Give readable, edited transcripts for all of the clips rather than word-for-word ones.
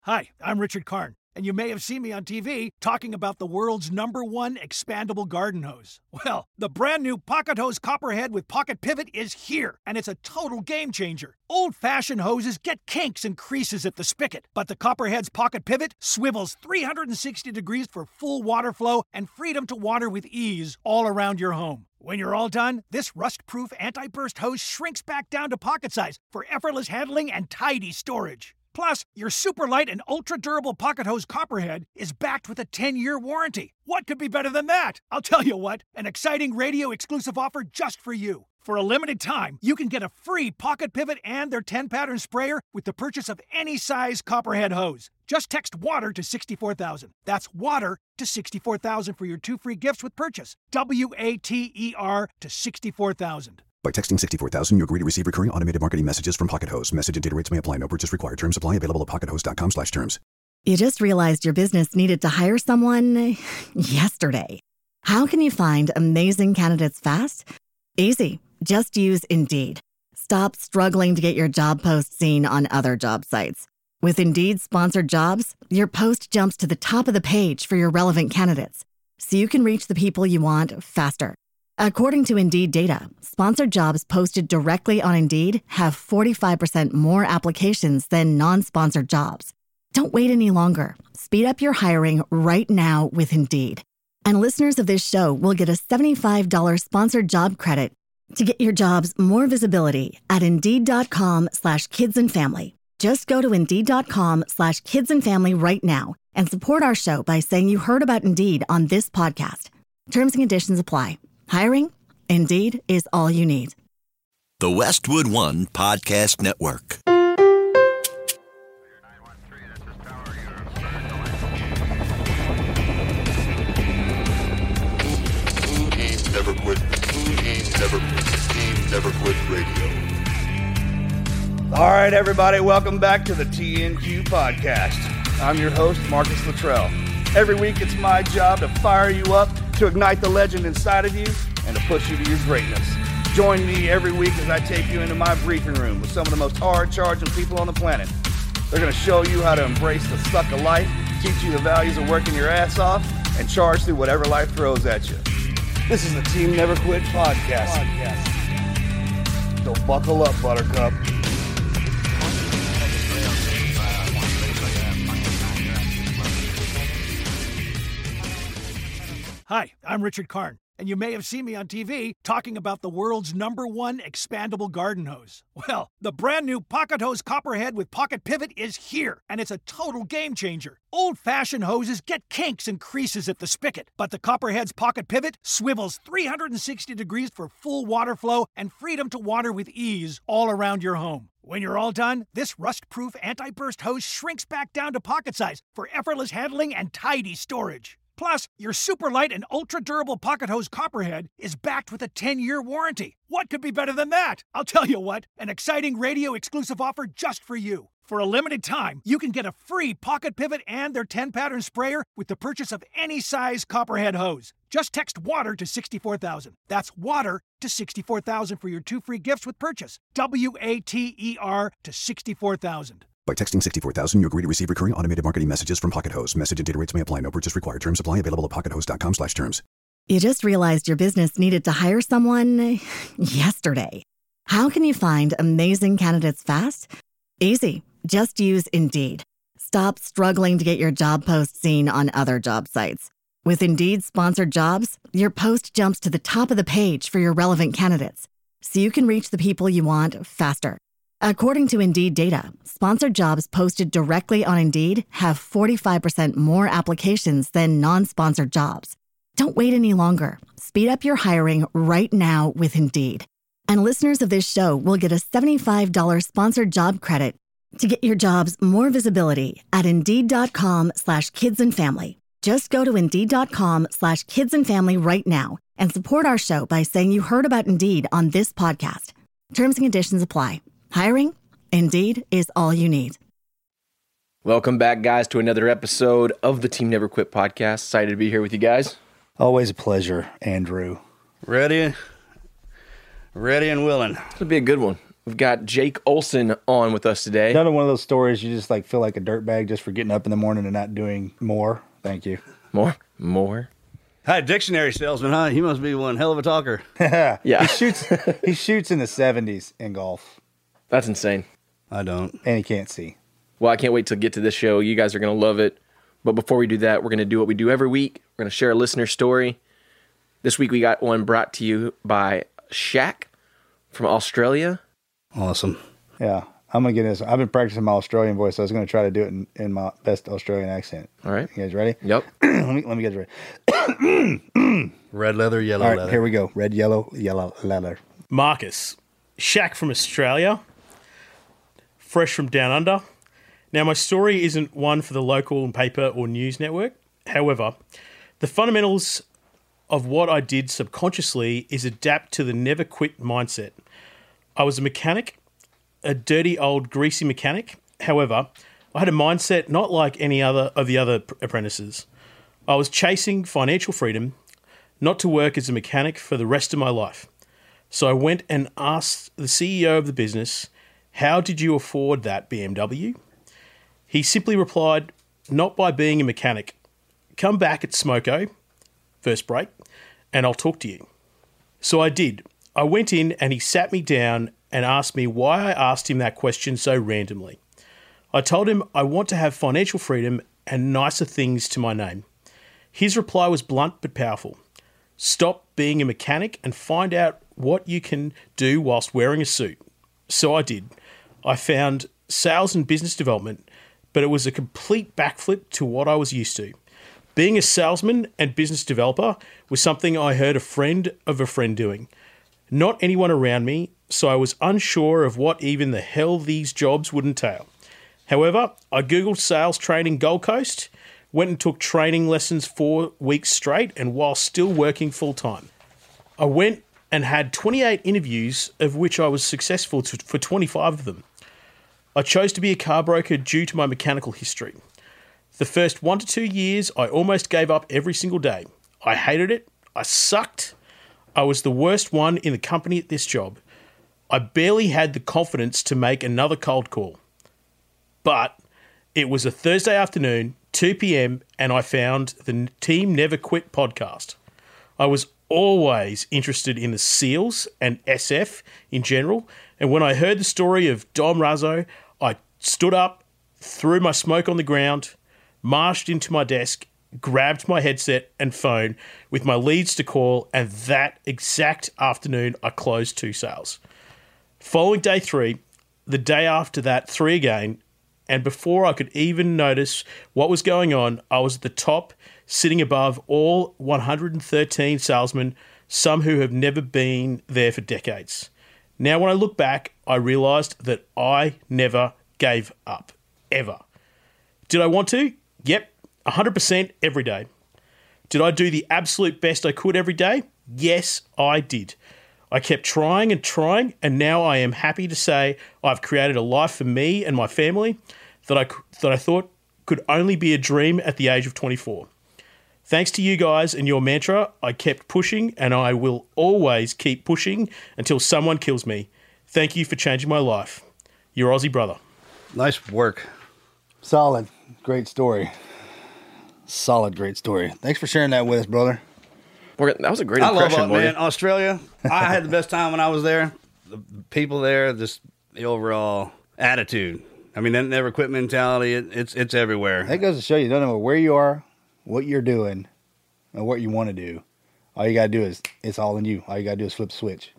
Hi, I'm Richard Karn, and you may have seen me on TV talking about the world's #1 expandable garden hose. Well, the brand new Pocket Hose Copperhead with Pocket Pivot is here, and it's a total game changer. Old-fashioned hoses get kinks and creases at the spigot, but the Copperhead's Pocket Pivot swivels 360 degrees for full water flow and freedom to water with ease all around your home. When you're all done, this rust-proof anti-burst hose shrinks back down to pocket size for effortless handling and tidy storage. Plus, your super light and ultra-durable Pocket Hose Copperhead is backed with a 10-year warranty. What could be better than that? I'll tell you what, an exciting radio-exclusive offer just for you. For a limited time, you can get a free Pocket Pivot and their 10-pattern sprayer with the purchase of any size Copperhead hose. Just text WATER to 64,000. That's WATER to 64,000 for your 2 free gifts with purchase. WATER to 64,000. By texting 64,000, you agree to receive recurring automated marketing messages from Pocket Hose. Message and data rates may apply. No purchase required. Terms apply. Available at pockethose.com/terms. You just realized your business needed to hire someone yesterday. How can you find amazing candidates fast? Easy. Just use Indeed. Stop struggling to get your job post seen on other job sites. With Indeed sponsored jobs, your post jumps to the top of the page for your relevant candidates, so you can reach the people you want faster. According to Indeed data, sponsored jobs posted directly on Indeed have 45% more applications than non-sponsored jobs. Don't wait any longer. Speed up your hiring right now with Indeed. And listeners of this show will get a $75 sponsored job credit to get your jobs more visibility at Indeed.com/kidsandfamily. Just go to Indeed.com/kidsandfamily right now and support our show by saying you heard about Indeed on this podcast. Terms and conditions apply. Hiring? Indeed is all you need. The Westwood One Podcast Network. Never Quit Radio. All right, everybody, welcome back to the TNQ Podcast. I'm your host, Marcus Luttrell. Every week, it's my job to fire you up, to ignite the legend inside of you, and to push you to your greatness. Join me every week as I take you into my briefing room with some of the most hard-charging people on the planet. They're going to show you how to embrace the suck of life, teach you the values of working your ass off, and charge through whatever life throws at you. This is the Team Never Quit Podcast. So buckle up, Buttercup. Hi, I'm Richard Karn, and you may have seen me on TV talking about the world's #1 expandable garden hose. Well, the brand new Pocket Hose Copperhead with Pocket Pivot is here, and it's a total game changer. Old-fashioned hoses get kinks and creases at the spigot, but the Copperhead's Pocket Pivot swivels 360 degrees for full water flow and freedom to water with ease all around your home. When you're all done, this rust-proof anti-burst hose shrinks back down to pocket size for effortless handling and tidy storage. Plus, your super light and ultra-durable Pocket Hose Copperhead is backed with a 10-year warranty. What could be better than that? I'll tell you what, an exciting radio-exclusive offer just for you. For a limited time, you can get a free Pocket Pivot and their 10-pattern sprayer with the purchase of any size Copperhead hose. Just text WATER to 64,000. That's WATER to 64,000 for your 2 free gifts with purchase. WATER to 64,000. By texting 64,000, you agree to receive recurring automated marketing messages from Pocket Hose. Message and data rates may apply. No purchase required. Terms apply. Available at pockethose.com/terms. You just realized your business needed to hire someone yesterday. How can you find amazing candidates fast? Easy. Just use Indeed. Stop struggling to get your job post seen on other job sites. With Indeed sponsored jobs, your post jumps to the top of the page for your relevant candidates, so you can reach the people you want faster. According to Indeed data, sponsored jobs posted directly on Indeed have 45% more applications than non-sponsored jobs. Don't wait any longer. Speed up your hiring right now with Indeed. And listeners of this show will get a $75 sponsored job credit to get your jobs more visibility at Indeed.com/kidsandfamily. Just go to Indeed.com/kidsandfamily right now and support our show by saying you heard about Indeed on this podcast. Terms and conditions apply. Hiring? Indeed is all you need. Welcome back, guys, to another episode of the Team Never Quit podcast. Excited to be here with you guys. Always a pleasure, Andrew. Ready and willing. This will be a good one. We've got Jake Olson on with us today. Another one of those stories you just like feel like a dirtbag just for getting up in the morning and not doing more. Thank you. More. Hi, dictionary salesman, huh? He must be one hell of a talker. Yeah. He shoots in the 70s in golf. That's insane. I don't. And he can't see. Well, I can't wait to get to this show. You guys are going to love it. But before we do that, we're going to do what we do every week. We're going to share a listener story. This week we got one brought to you by Shaq from Australia. Awesome. Yeah. I'm going to get this. I've been practicing my Australian voice, so I was going to try to do it in my best Australian accent. All right. You guys ready? Yep. let me get ready. Red leather, yellow All right, leather. here we go. Red, yellow leather. Marcus, Shaq from Australia, fresh from down under. Now, my story isn't one for the local paper or news network. However, the fundamentals of what I did subconsciously is adapt to the never quit mindset. I was a mechanic, a dirty old greasy mechanic. However, I had a mindset not like any other of the other apprentices. I was chasing financial freedom, not to work as a mechanic for the rest of my life. So I went and asked the CEO of the business, how did you afford that BMW? He simply replied, not by being a mechanic. Come back at Smoko, first break, and I'll talk to you. So I did. I went in and he sat me down and asked me why I asked him that question so randomly. I told him I want to have financial freedom and nicer things to my name. His reply was blunt but powerful. Stop being a mechanic and find out what you can do whilst wearing a suit. So I did. I found sales and business development, but it was a complete backflip to what I was used to. Being a salesman and business developer was something I heard a friend of a friend doing. Not anyone around me, so I was unsure of what even the hell these jobs would entail. However, I Googled sales training Gold Coast, went and took training lessons 4 weeks straight and while still working full time. I went and had 28 interviews, of which I was successful for 25 of them. I chose to be a car broker due to my mechanical history. The first 1 to 2 years, I almost gave up every single day. I hated it. I sucked. I was the worst one in the company at this job. I barely had the confidence to make another cold call. But it was a Thursday afternoon, 2 p.m, and I found the Team Never Quit podcast. I was always interested in the SEALs and SF in general, and when I heard the story of Dom Razzo, I stood up, threw my smoke on the ground, marched into my desk, grabbed my headset and phone with my leads to call, and that exact afternoon I closed 2 sales. Following day 3, the day after that 3 again, and before I could even notice what was going on, I was at the top, sitting above all 113 salesmen, some who have never been there for decades. Now when I look back, I realised that I never gave up, ever. Did I want to? Yep, 100% every day. Did I do the absolute best I could every day? Yes, I did. I kept trying, and now I am happy to say I've created a life for me and my family that I thought could only be a dream at the age of 24. Thanks to you guys and your mantra, I kept pushing, and I will always keep pushing until someone kills me. Thank you for changing my life. Your Aussie brother. Nice work. Solid. Great story. Solid, great story. Thanks for sharing that with us, brother. That was a great I impression, love it, Morgan. man. Australia, I had the best time when I was there. The people there, just the overall attitude. I mean, that never quit mentality, it's everywhere. That goes to show you, don't know where you are, what you're doing, and what you want to do. All you got to do is, it's all in you. All you got to do is flip a switch.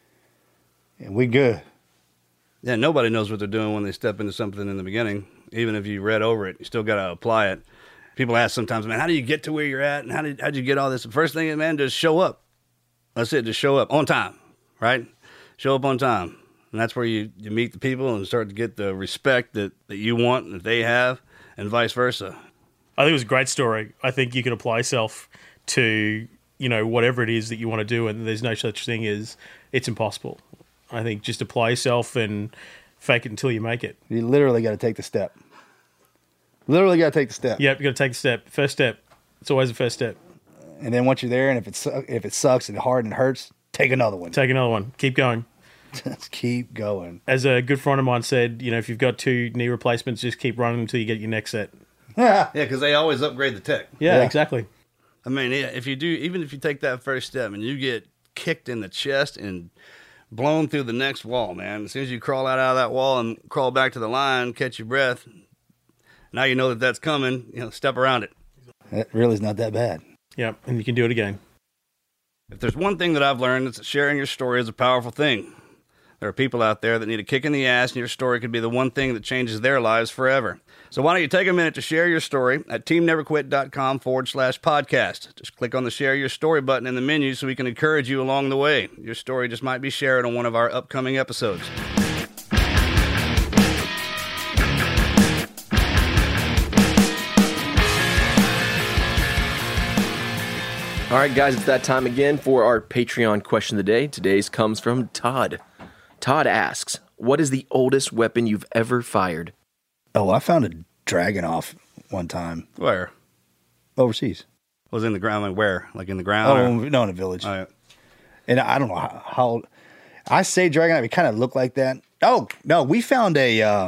And we good. Yeah, nobody knows what they're doing when they step into something in the beginning. Even if you read over it, you still got to apply it. People ask sometimes, man, how do you get to where you're at? And how'd you get all this? The first thing, man, just show up. That's it, just show up on time, right? Show up on time. And that's where you meet the people and start to get the respect that you want, that they have, and vice versa. I think it was a great story. I think you can apply yourself to, whatever it is that you want to do, and there's no such thing as it's impossible. I think just apply yourself and fake it until you make it. You literally got to take the step. Literally got to take the step. Yep, you got to take the step. First step. It's always the first step. And then once you're there, and if it sucks and hard and hurts, take another one. Take another one. Keep going. Just keep going. As a good friend of mine said, if you've got 2 knee replacements, just keep running until you get your next set. Yeah, because they always upgrade the tech. Yeah, exactly. I mean, even if you take that first step and you get kicked in the chest and blown through the next wall, man, as soon as you crawl out of that wall and crawl back to the line, catch your breath, now you know that that's coming, step around it. It really is not that bad. Yeah, and you can do it again. If there's one thing that I've learned, it's that sharing your story is a powerful thing. There are people out there that need a kick in the ass, and your story could be the one thing that changes their lives forever. So why don't you take a minute to share your story at teamneverquit.com/podcast. Just click on the Share Your Story button in the menu so we can encourage you along the way. Your story just might be shared on one of our upcoming episodes. All right, guys, it's that time again for our Patreon question of the day. Today's comes from Todd. Todd asks, what is the oldest weapon you've ever fired? Oh, I found a Dragunov one time. Where? Overseas. Was in the ground? Like where? Like in the ground? Oh, no, in a village. Oh, yeah. And I don't know how I say Dragunov, it kind of looked like that. Oh, no, we found a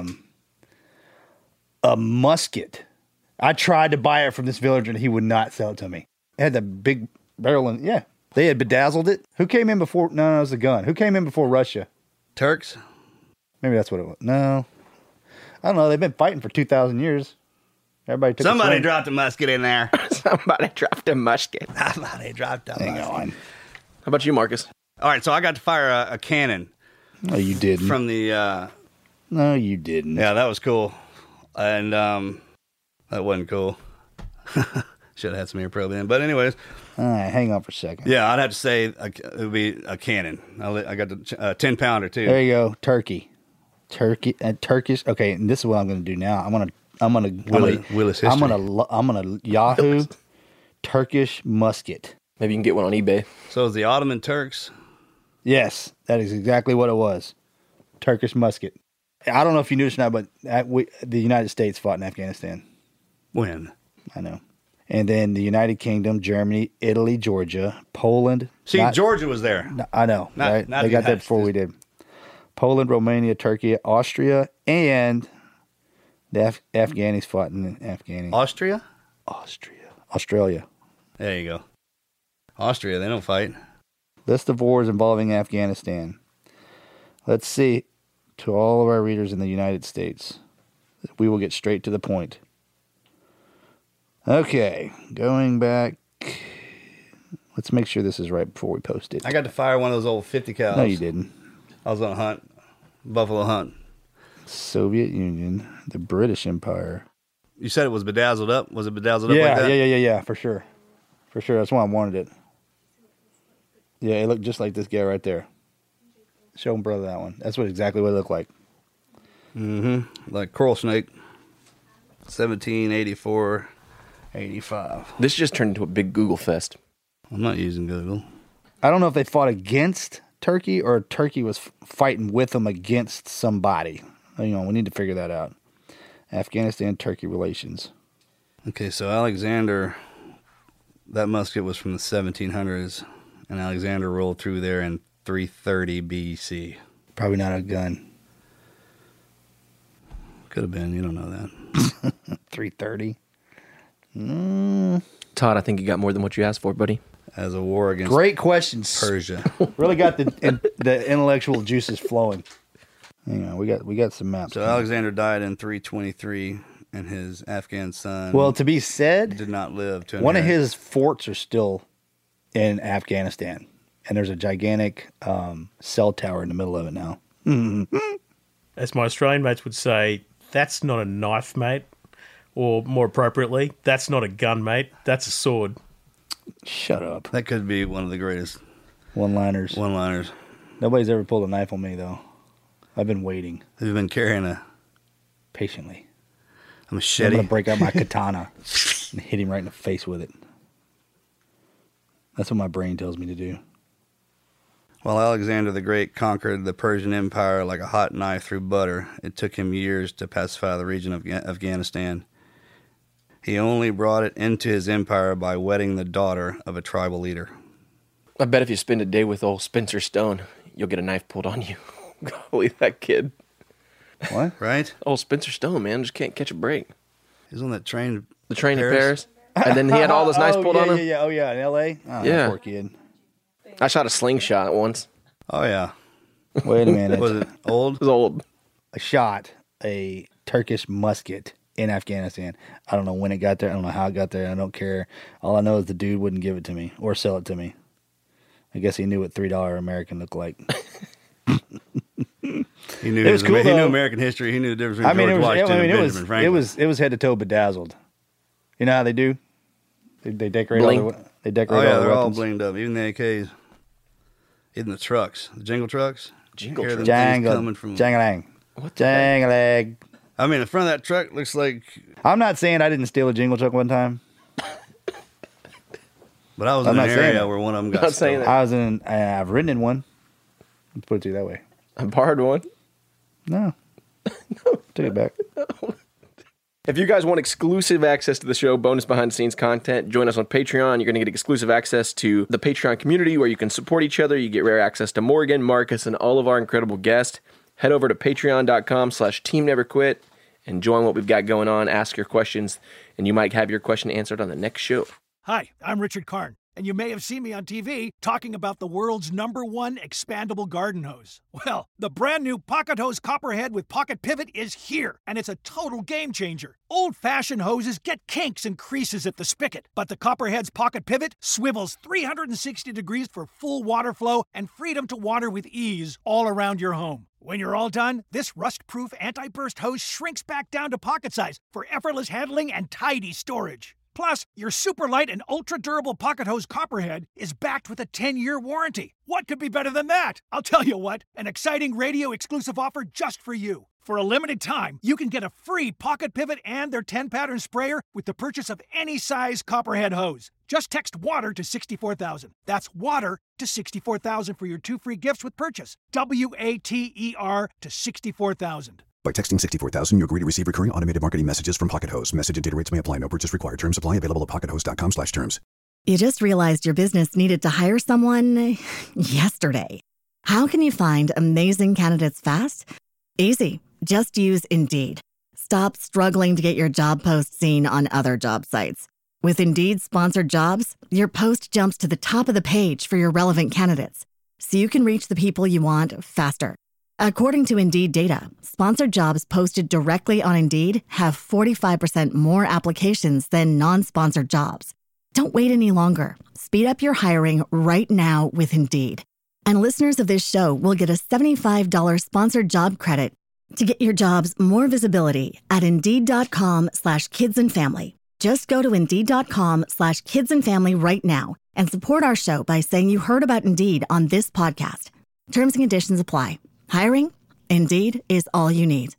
musket. I tried to buy it from this villager and he would not sell it to me. It had the big barrel and they had bedazzled it. Who came in before? No, it was a gun. Who came in before Russia? Turks? Maybe that's what it was. No. I don't know. They've been fighting for 2,000 years. Somebody dropped a musket in there. Somebody dropped a musket. Somebody dropped a musket. Hang on. How about you, Marcus? All right, so I got to fire a cannon. No, you didn't. From the... No, you didn't. Yeah, that was cool. And that wasn't cool. Should have had some ear probe in. But anyways. All right, hang on for a second. Yeah, I'd have to say it would be a cannon. I got the 10-pounder, too. There you go. Turkey. Turkish. Okay, and this is what I'm going to do now. I'm going to Willis history. I'm going to Yahoo Turkish musket. Maybe you can get one on eBay. So it was the Ottoman Turks? Yes, that is exactly what it was. Turkish musket. I don't know if you knew this or not, but the United States fought in Afghanistan. When? I know. And then the United Kingdom, Germany, Italy, Georgia, Poland. See, Georgia was there. I know. Right? Not they got that before we did. Poland, Romania, Turkey, Austria, and the Afghanis fought in Afghanistan. Austria? Australia. There you go. Austria, they don't fight. List of wars involving Afghanistan. Let's see. To all of our readers in the United States, we will get straight to the point. Okay, going back. Let's make sure this is right before we post it. I got to fire one of those old 50 cals. No, you didn't. I was on a hunt. Buffalo hunt. Soviet Union, the British Empire. You said it was bedazzled up? Was it bedazzled up like that? Yeah, for sure. For sure, that's why I wanted it. Yeah, it looked just like this guy right there. Show him brother that one. That's exactly what it looked like. Mm-hmm. Like coral snake. 1784, 85. This just turned into a big Google fest. I'm not using Google. I don't know if they fought against Turkey or Turkey was fighting with them against somebody. We need to figure that out. Afghanistan-Turkey relations. Okay, so Alexander, that musket was from the 1700s, and Alexander rolled through there in 330 BC. Probably not a gun. Could have been. You don't know that. 330. Todd, I think you got more than what you asked for, buddy. As a war against Great questions. Persia. Really got the intellectual juices flowing. We got some maps. So Alexander died in 323, and his Afghan son. Well, to be said, did not live to. One of his forts are still in Afghanistan, and there's a gigantic cell tower in the middle of it now. As my Australian mates would say, that's not a knife, mate. Or more appropriately, that's not a gun, mate. That's a sword. Shut up. That could be one of the greatest one-liners. Nobody's ever pulled a knife on me, though. I've been waiting. Have you been carrying patiently a machete? I'm going to break out my katana and hit him right in the face with it. That's what my brain tells me to do. While Alexander the Great conquered the Persian Empire like a hot knife through butter, it took him years to pacify the region of Afghanistan. He only brought it into his empire by wedding the daughter of a tribal leader. I bet if you spend a day with old Spencer Stone, you'll get a knife pulled on you. Golly, that kid. What? Right? Oh, Spencer Stone, man, just can't catch a break. He's on that train. The train to Paris. And then he had all this nice pulled on him. Yeah. Oh, yeah. In L.A.? Oh, Yeah. Poor kid. I shot a slingshot once. Oh, yeah. Wait a minute. Was it old? It was old. I shot a Turkish musket in Afghanistan. I don't know when it got there. I don't know how it got there. I don't care. All I know is the dude wouldn't give it to me or sell it to me. I guess he knew what $3 American looked like. He knew It was cool, He knew though. American history. He knew the difference between George Washington and Benjamin Franklin. it was head to toe bedazzled. You know how they do? They decorate all Bling. they decorate Oh, yeah, all the they're all weapons. blinged up. Even the AKs. Even the trucks. The jingle trucks. Jingle Hear them trucks. things Jangle, coming from... jangalang, What the heck? jangalang. I mean, the front of that truck looks like... I'm not saying I didn't steal a jingle truck one time. But I was I'm in not an saying area that. where one of them got Not saying stolen. that. I've ridden in one. Let's put it to you that way. I borrowed one. No. Take it back. If you guys want exclusive access to the show, bonus behind-the-scenes content, join us on Patreon. You're going to get exclusive access to the Patreon community where you can support each other. You get rare access to Morgan, Marcus, and all of our incredible guests. Head over to patreon.com/teamneverquit and join what we've got going on. Ask your questions, and you might have your question answered on the next show. Hi, I'm Richard Karn, and you may have seen me on TV talking about the world's #1 expandable garden hose. Well, the brand new Pocket Hose Copperhead with Pocket Pivot is here, and it's a total game changer. Old-fashioned hoses get kinks and creases at the spigot, but the Copperhead's Pocket Pivot swivels 360 degrees for full water flow and freedom to water with ease all around your home. When you're all done, this rust-proof anti-burst hose shrinks back down to pocket size for effortless handling and tidy storage. Plus, your super light and ultra-durable Pocket Hose Copperhead is backed with a 10-year warranty. What could be better than that? I'll tell you what, an exciting radio-exclusive offer just for you. For a limited time, you can get a free Pocket Pivot and their 10-pattern sprayer with the purchase of any size Copperhead hose. Just text WATER to 64,000. That's WATER to 64,000 for your 2 free gifts with purchase. WATER to 64,000. By texting 64,000, you agree to receive recurring automated marketing messages from Pocket Hose. Message and data rates may apply. No purchase required. Terms apply. Available at pockethose.com/terms. You just realized your business needed to hire someone yesterday. How can you find amazing candidates fast? Easy. Just use Indeed. Stop struggling to get your job post seen on other job sites. With Indeed sponsored jobs, your post jumps to the top of the page for your relevant candidates, so you can reach the people you want faster. According to Indeed data, sponsored jobs posted directly on Indeed have 45% more applications than non-sponsored jobs. Don't wait any longer. Speed up your hiring right now with Indeed. And listeners of this show will get a $75 sponsored job credit to get your jobs more visibility at Indeed.com/kidsandfamily. Just go to Indeed.com/kidsandfamily right now and support our show by saying you heard about Indeed on this podcast. Terms and conditions apply. Hiring? Indeed is all you need.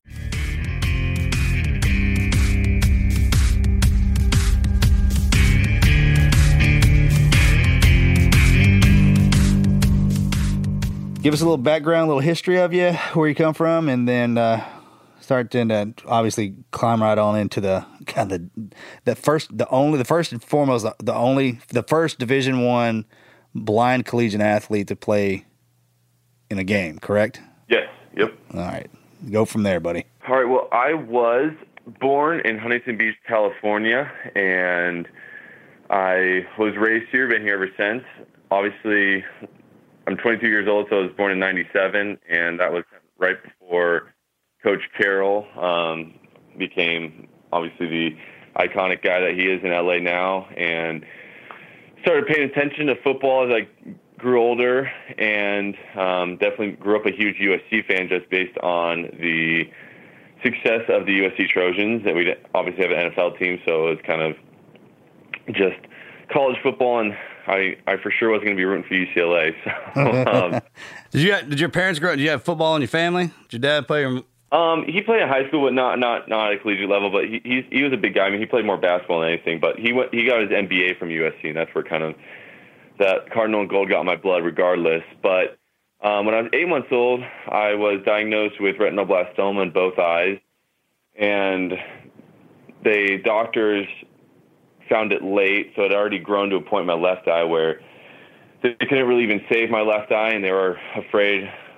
Give us a little background, a little history of you, where you come from, and then start to obviously climb right on into the kind of the first and foremost, the first Division I blind collegiate athlete to play in a game, correct? Yes. Yep. All right. Go from there, buddy. All right. Well, I was born in Huntington Beach, California, and I was raised here, been here ever since. Obviously, I'm 22 years old, so I was born in 97, and that was right before Coach Carroll became, obviously, the iconic guy that he is in LA now, and started paying attention to football as I grew older, and definitely grew up a huge USC fan just based on the success of the USC Trojans. That we obviously have an NFL team, so it was kind of just college football, and I for sure wasn't going to be rooting for UCLA. So, Did your parents grow up? Did you have football in your family? Did your dad play? He played in high school, but not at a collegiate level. But he was a big guy. I mean, he played more basketball than anything. But he got his MBA from USC, and that's where kind of that Cardinal and gold got in my blood regardless. But when I was 8 months old, I was diagnosed with retinoblastoma in both eyes. And the doctors found it late, so it had already grown to a point in my left eye where they couldn't really even save my left eye, and they were afraid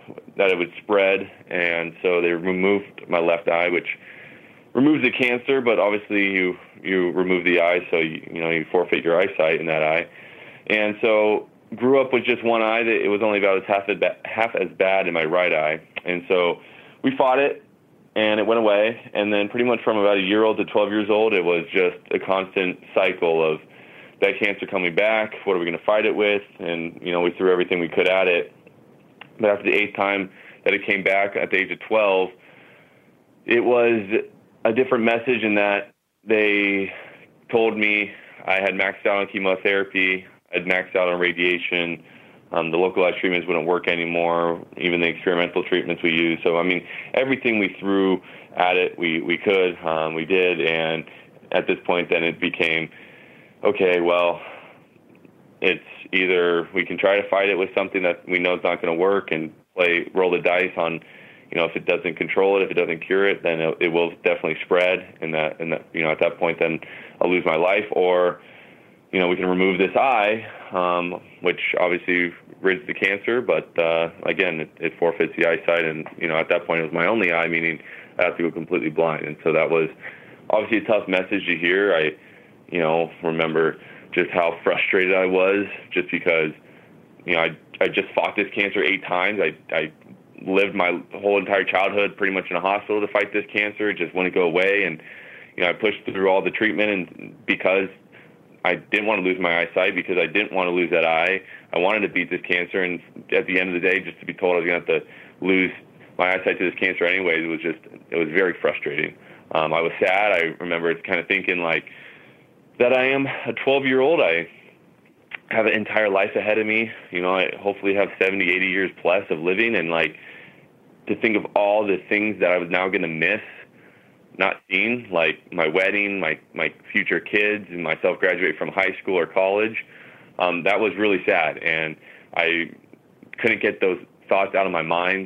that it would spread, and so they removed my left eye, which removes the cancer, but obviously you remove the eye, so you forfeit your eyesight in that eye. And so grew up with just one eye. It was only about half as bad in my right eye, and so we fought it, and it went away. And then pretty much from about a year old to 12 years old, it was just a constant cycle of that cancer coming back. What are we going to fight it with? And we threw everything we could at it. But after the 8th time that it came back at the age of 12, it was a different message in that they told me I had maxed out on chemotherapy, I'd maxed out on radiation, the localized treatments wouldn't work anymore, even the experimental treatments we used. So, everything we threw at it, we could, we did, and at this point then it became, okay, well, it's either we can try to fight it with something that we know is not going to work and roll the dice on, if it doesn't control it, if it doesn't cure it, then it will definitely spread, and that at that point then I'll lose my life, or we can remove this eye, which obviously rids the cancer, but again, it forfeits the eyesight, and at that point it was my only eye, meaning I have to go completely blind, and so that was obviously a tough message to hear. I remember just how frustrated I was, just because I just fought this cancer 8 times. I lived my whole entire childhood pretty much in a hospital to fight this cancer. It just wouldn't go away, and I pushed through all the treatment, and because I didn't want to lose my eyesight, because I didn't want to lose that eye, I wanted to beat this cancer, and at the end of the day, just to be told I was going to have to lose my eyesight to this cancer anyways, it was very frustrating. I was sad. I remember kind of thinking like that I am a 12-year-old. I have an entire life ahead of me. I hopefully have 70, 80 years plus of living, and to think of all the things that I was now going to miss not seeing, like my wedding, my future kids, and myself graduate from high school or college. That was really sad, and I couldn't get those thoughts out of my mind.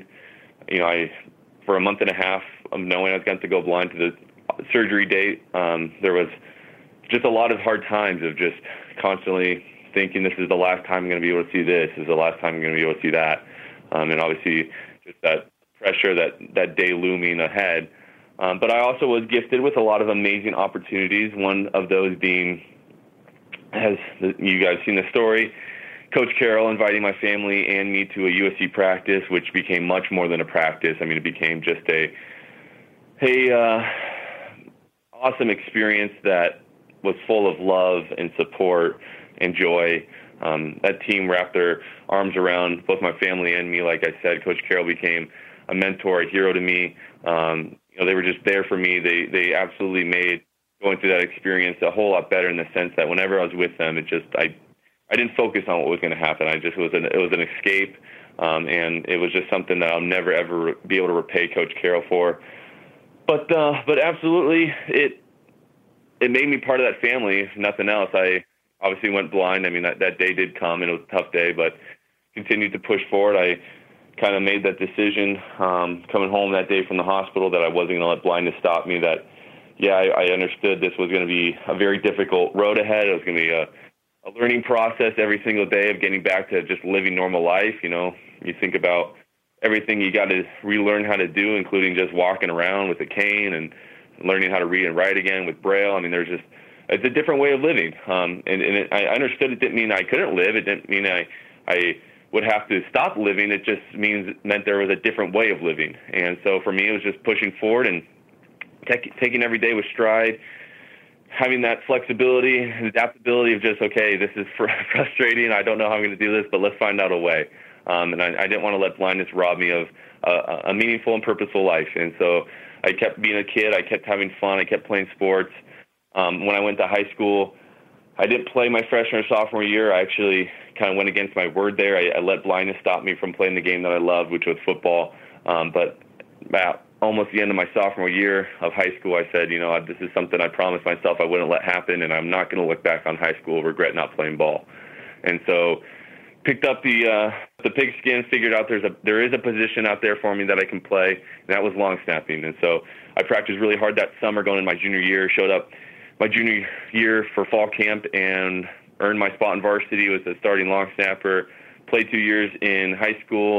For a month and a half of knowing I was going to go blind to the surgery date, there was just a lot of hard times of just constantly thinking this is the last time I'm going to be able to see this, this is the last time I'm going to be able to see that. And obviously just that pressure, that day looming ahead. But I also was gifted with a lot of amazing opportunities, one of those being, as you guys seen the story, Coach Carroll inviting my family and me to a USC practice, which became much more than a practice. It became just a awesome experience that was full of love and support and joy. That team wrapped their arms around both my family and me. Like I said, Coach Carroll became a mentor, a hero to me. They were just there for me. They absolutely made going through that experience a whole lot better, in the sense that whenever I was with them, I didn't focus on what was going to happen. It was an escape, and it was just something that I'll never ever be able to repay Coach Carroll for. But absolutely, it made me part of that family, if nothing else. I obviously went blind. That day did come, and it was a tough day, but continued to push forward. I kind of made that decision coming home that day from the hospital that I wasn't going to let blindness stop me, that, I understood this was going to be a very difficult road ahead. It was going to be a learning process every single day of getting back to just living normal life. You think about everything you got to relearn how to do, including just walking around with a cane and learning how to read and write again with Braille. It's a different way of living. I understood it didn't mean I couldn't live. It didn't mean I would have to stop living. It just meant there was a different way of living. And so for me, it was just pushing forward and taking every day with stride, having that flexibility and adaptability of just, okay, this is frustrating. I don't know how I'm going to do this, but let's find out a way. And I didn't want to let blindness rob me of a meaningful and purposeful life. And so I kept being a kid. I kept having fun. I kept playing sports. When I went to high school, I didn't play my freshman or sophomore year. I actually kind of went against my word there. I let blindness stop me from playing the game that I loved, which was football. But about almost the end of my sophomore year of high school, I said, this is something I promised myself I wouldn't let happen, and I'm not going to look back on high school regret not playing ball. And so picked up the pigskin, figured out there is a position out there for me that I can play, and that was long snapping. And so I practiced really hard that summer going into my junior year, showed up my junior year for fall camp and earned my spot in varsity, was a starting long snapper, played 2 years in high school,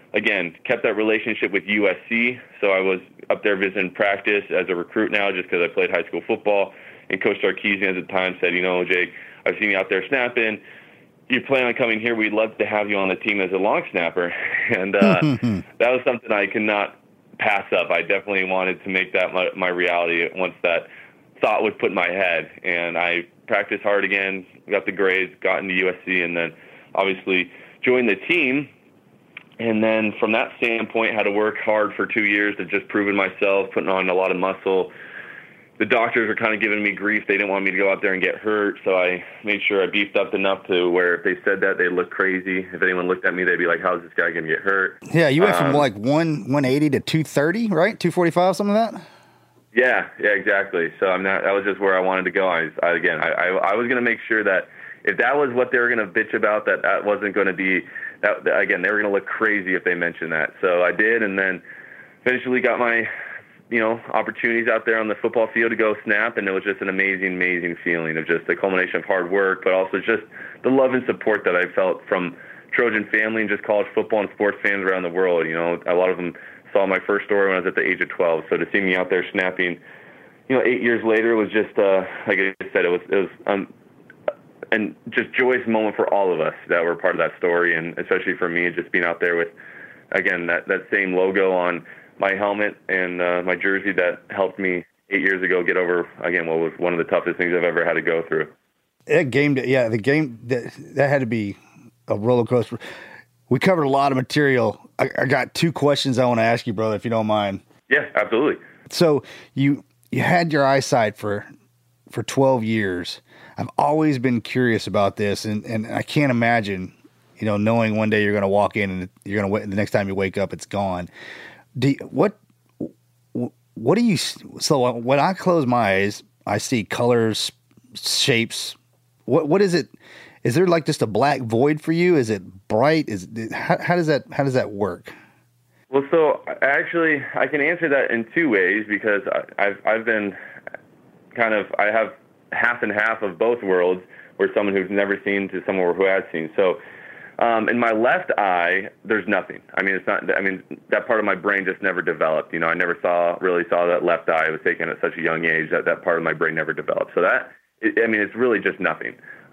again, kept that relationship with USC. So I was up there visiting practice as a recruit now just because I played high school football. And Coach Sarkisian at the time said, Jake, I've seen you out there snapping. You plan on coming here, we'd love to have you on the team as a long snapper. And that was something I could not pass up. I definitely wanted to make that my reality once that thought was put in my head. And I practiced hard again, got the grades, got into USC, and then obviously joined the team. And then from that standpoint, had to work hard for 2 years to just proving myself, putting on a lot of muscle. The doctors were kind of giving me grief. They didn't want me to go out there and get hurt, so I made sure I beefed up enough to where if they said that, they'd look crazy. If anyone looked at me, they'd be like, how's this guy going to get hurt? Yeah, you went from like 180 to 230, right? 245, something like that? Yeah, exactly. So that was just where I wanted to go. I was going to make sure that if that was what they were going to bitch about, that wasn't going to be, again, they were going to look crazy if they mentioned that. So I did, and then eventually got my opportunities out there on the football field to go snap, and it was just an amazing, amazing feeling of just the culmination of hard work, but also just the love and support that I felt from Trojan family and just college football and sports fans around the world. A lot of them saw my first story when I was at the age of 12, so to see me out there snapping, 8 years later, it was just, like I said, it was and just joyous moment for all of us that were part of that story, and especially for me, just being out there with, again, that same logo on my helmet and my jersey that helped me 8 years ago get over, again, what was one of the toughest things I've ever had to go through. That game, that had to be a roller coaster. We covered a lot of material. I got 2 questions I want to ask you, brother, if you don't mind. Yeah, absolutely. So you had your eyesight for 12 years. I've always been curious about this, and I can't imagine, knowing one day you're going to walk in and you're going to the next time you wake up, it's gone. What do you? So when I close my eyes, I see colors, shapes. What is it? Is there like just a black void for you? Is it bright? How does that work? Well, so actually, I can answer that in 2 ways because I've been I have half and half of both worlds, where someone who's never seen to someone who has seen. So. In my left eye, there's nothing. That part of my brain just never developed. I never really saw that left eye. It was taken at such a young age that part of my brain never developed. So it's really just nothing.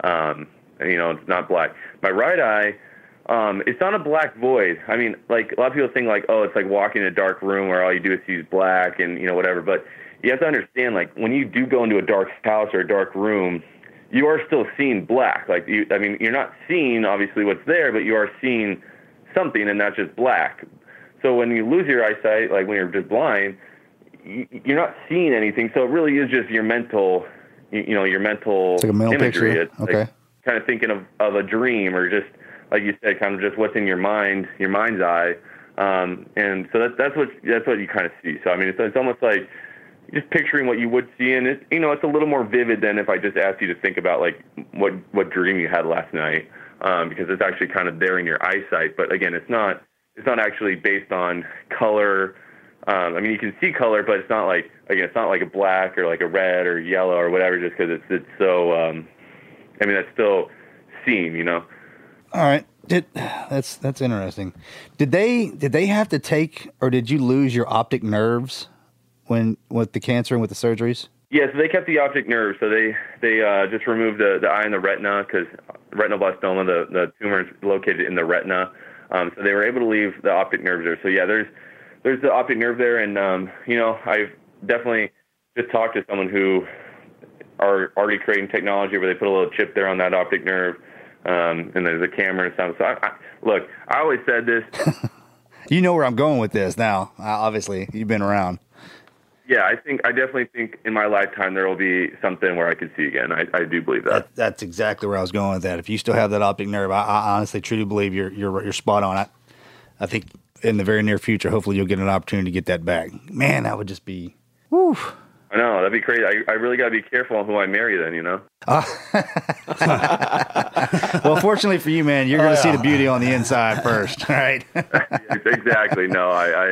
It's not black. My right eye, it's not a black void. Like a lot of people think like, oh, it's like walking in a dark room where all you do is see black and, whatever. But you have to understand, like when you do go into a dark house or a dark room, you are still seeing black. Like you're not seeing obviously what's there, but you are seeing something, and that's just black. So when you lose your eyesight, like when you're just blind, you're not seeing anything. So it really is just your mental, your mental, it's like a mental imagery. Picture. It's okay. Like kind of thinking of a dream, or just like you said, kind of just what's in your mind's eye. And so that's what you kind of see. So it's almost like just picturing what you would see, and it's a little more vivid than if I just asked you to think about like what dream you had last night, because it's actually kind of there in your eyesight. But again, it's not actually based on color. You can see color, but it's not like a black or like a red or yellow or whatever, just because it's so. That's still seen, All right, that's interesting. Did they have to take, or did you lose your optic nerves with the cancer and with the surgeries? Yeah, so they kept the optic nerve. So they just removed the eye and the retina, because retinoblastoma, the tumor is located in the retina. So they were able to leave the optic nerves there. So yeah, there's the optic nerve there, and I've definitely just talked to someone who are already creating technology where they put a little chip there on that optic nerve, and there's a camera and stuff. So look, I always said this. You know where I'm going with this now. Obviously, you've been around. Yeah, I definitely think in my lifetime there will be something where I can see again. I do believe that. That's exactly where I was going with that. If you still have that optic nerve, I honestly, truly believe you're spot on. I think in the very near future, hopefully you'll get an opportunity to get that back. Man, that would just be, woo. I know, that'd be crazy. I really got to be careful on who I marry then, Well, fortunately for you, man, you're going to see the beauty on the inside first, right? Exactly. No,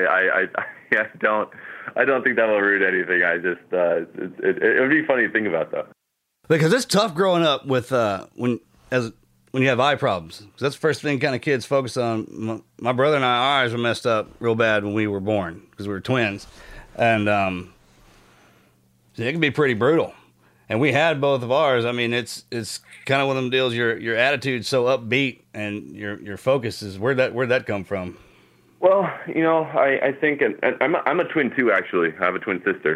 I don't think that will ruin anything. I just, it would be funny to think about, though. Because it's tough growing up with, when, as when you have eye problems. 'Cause that's the first thing kind of kids focus on. My brother and I, our eyes were messed up real bad when we were born because we were twins. And it can be pretty brutal. And we had both of ours. I mean, it's kind of one of them deals. Your attitude's so upbeat, and your focus is where'd that come from? Well, I think I'm a twin too. Actually, I have a twin sister.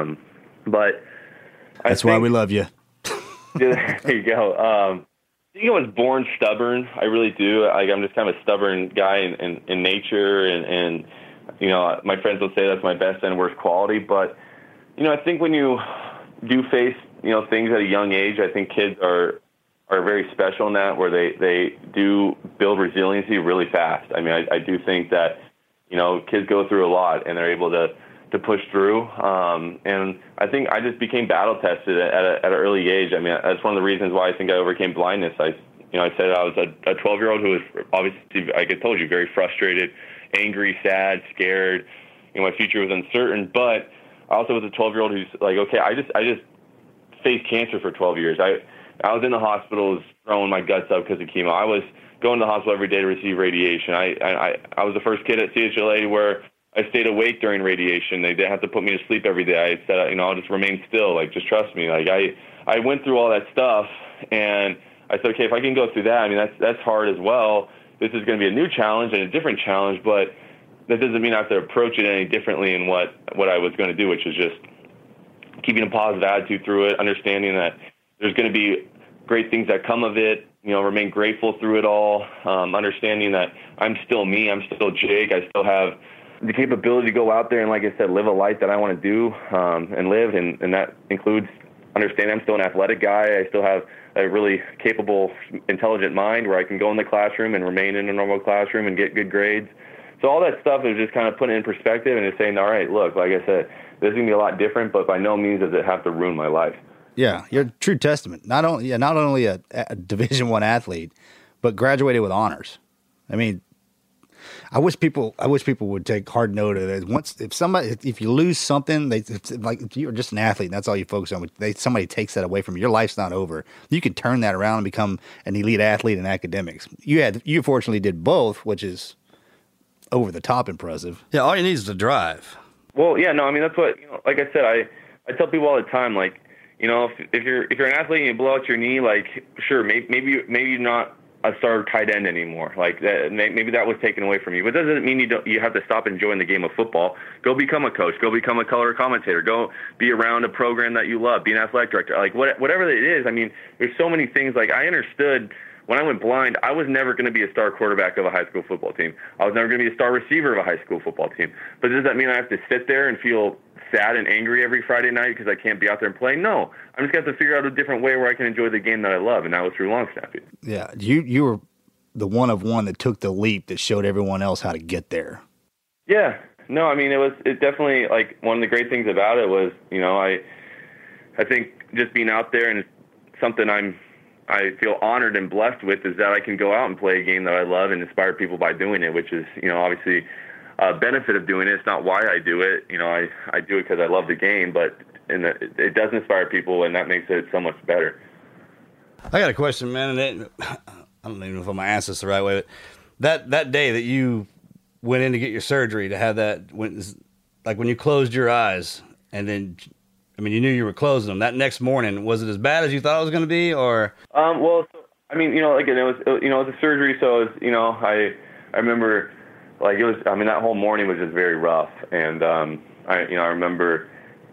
But that's why we love you. There you go. I think I was born stubborn. I really do. I'm just kind of a stubborn guy in nature, and my friends will say that's my best and worst quality. But I think when you do face things at a young age, I think kids are very special in that, where they do build resiliency really fast. I mean, I do think that kids go through a lot and they're able to push through. And I think I just became battle tested at an early age. I mean, that's one of the reasons why I think I overcame blindness. I said I was a 12-year-old who was obviously, like I told you, very frustrated, angry, sad, scared. My future was uncertain, but I also was a 12-year-old who's like, okay, I just faced cancer for 12 years. I was in the hospitals throwing my guts up because of chemo. I was going to the hospital every day to receive radiation. I was the first kid at CHLA where I stayed awake during radiation. They didn't have to put me to sleep every day. I said, I'll just remain still. Like, just trust me. Like, I went through all that stuff, and I said, okay, if I can go through that, I mean, that's hard as well. This is going to be a new challenge and a different challenge, but that doesn't mean I have to approach it any differently in what I was going to do, which is just keeping a positive attitude through it, understanding that there's going to be great things that come of it, remain grateful through it all, understanding that I'm still me, I'm still Jake, I still have the capability to go out there and, like I said, live a life that I want to do and live, and that includes understanding I'm still an athletic guy. I still have a really capable, intelligent mind where I can go in the classroom and remain in a normal classroom and get good grades. So all that stuff is just kind of putting it in perspective and just saying, all right, look, like I said, this is going to be a lot different, but by no means does it have to ruin my life. Yeah, you're a true testament. Not only a Division I athlete, but graduated with honors. I mean, I wish people would take hard note of it. If you lose something, if you're just an athlete and that's all you focus on, somebody takes that away from you, your life's not over. You can turn that around and become an elite athlete in academics. You fortunately did both, which is over the top impressive. Yeah, all you need is the drive. Well, yeah, no, I mean, that's what, like I said, I tell people all the time, like, if you're an athlete and you blow out your knee, like, sure, maybe you're not a star tight end anymore. Like, maybe that was taken away from you. But that doesn't mean you have to stop enjoying the game of football. Go become a coach. Go become a color commentator. Go be around a program that you love. Be an athletic director. Like, whatever it is, I mean, there's so many things. Like, I understood when I went blind, I was never going to be a star quarterback of a high school football team. I was never going to be a star receiver of a high school football team. But does that mean I have to sit there and feel sad and angry every Friday night because I can't be out there and play? No. I'm just going to have to figure out a different way where I can enjoy the game that I love, and that was through long snapping. Yeah, you were the one of one that took the leap that showed everyone else how to get there. Yeah. No, I mean, it definitely, like, one of the great things about it was, I think just being out there, and something I feel honored and blessed with, is that I can go out and play a game that I love and inspire people by doing it, which is, obviously a benefit of doing it. It's not why I do it. I do it because I love the game, but it does inspire people, and that makes it so much better. I got a question, man, and I don't even know if I'm going to ask this the right way, but that day that you went in to get your surgery, to have that, when you closed your eyes, and then, I mean, you knew you were closing them, that next morning, was it as bad as you thought it was going to be, or? Well, I mean, again, it was a surgery, so it was, I remember, like, it was, I mean, that whole morning was just very rough, and, I remember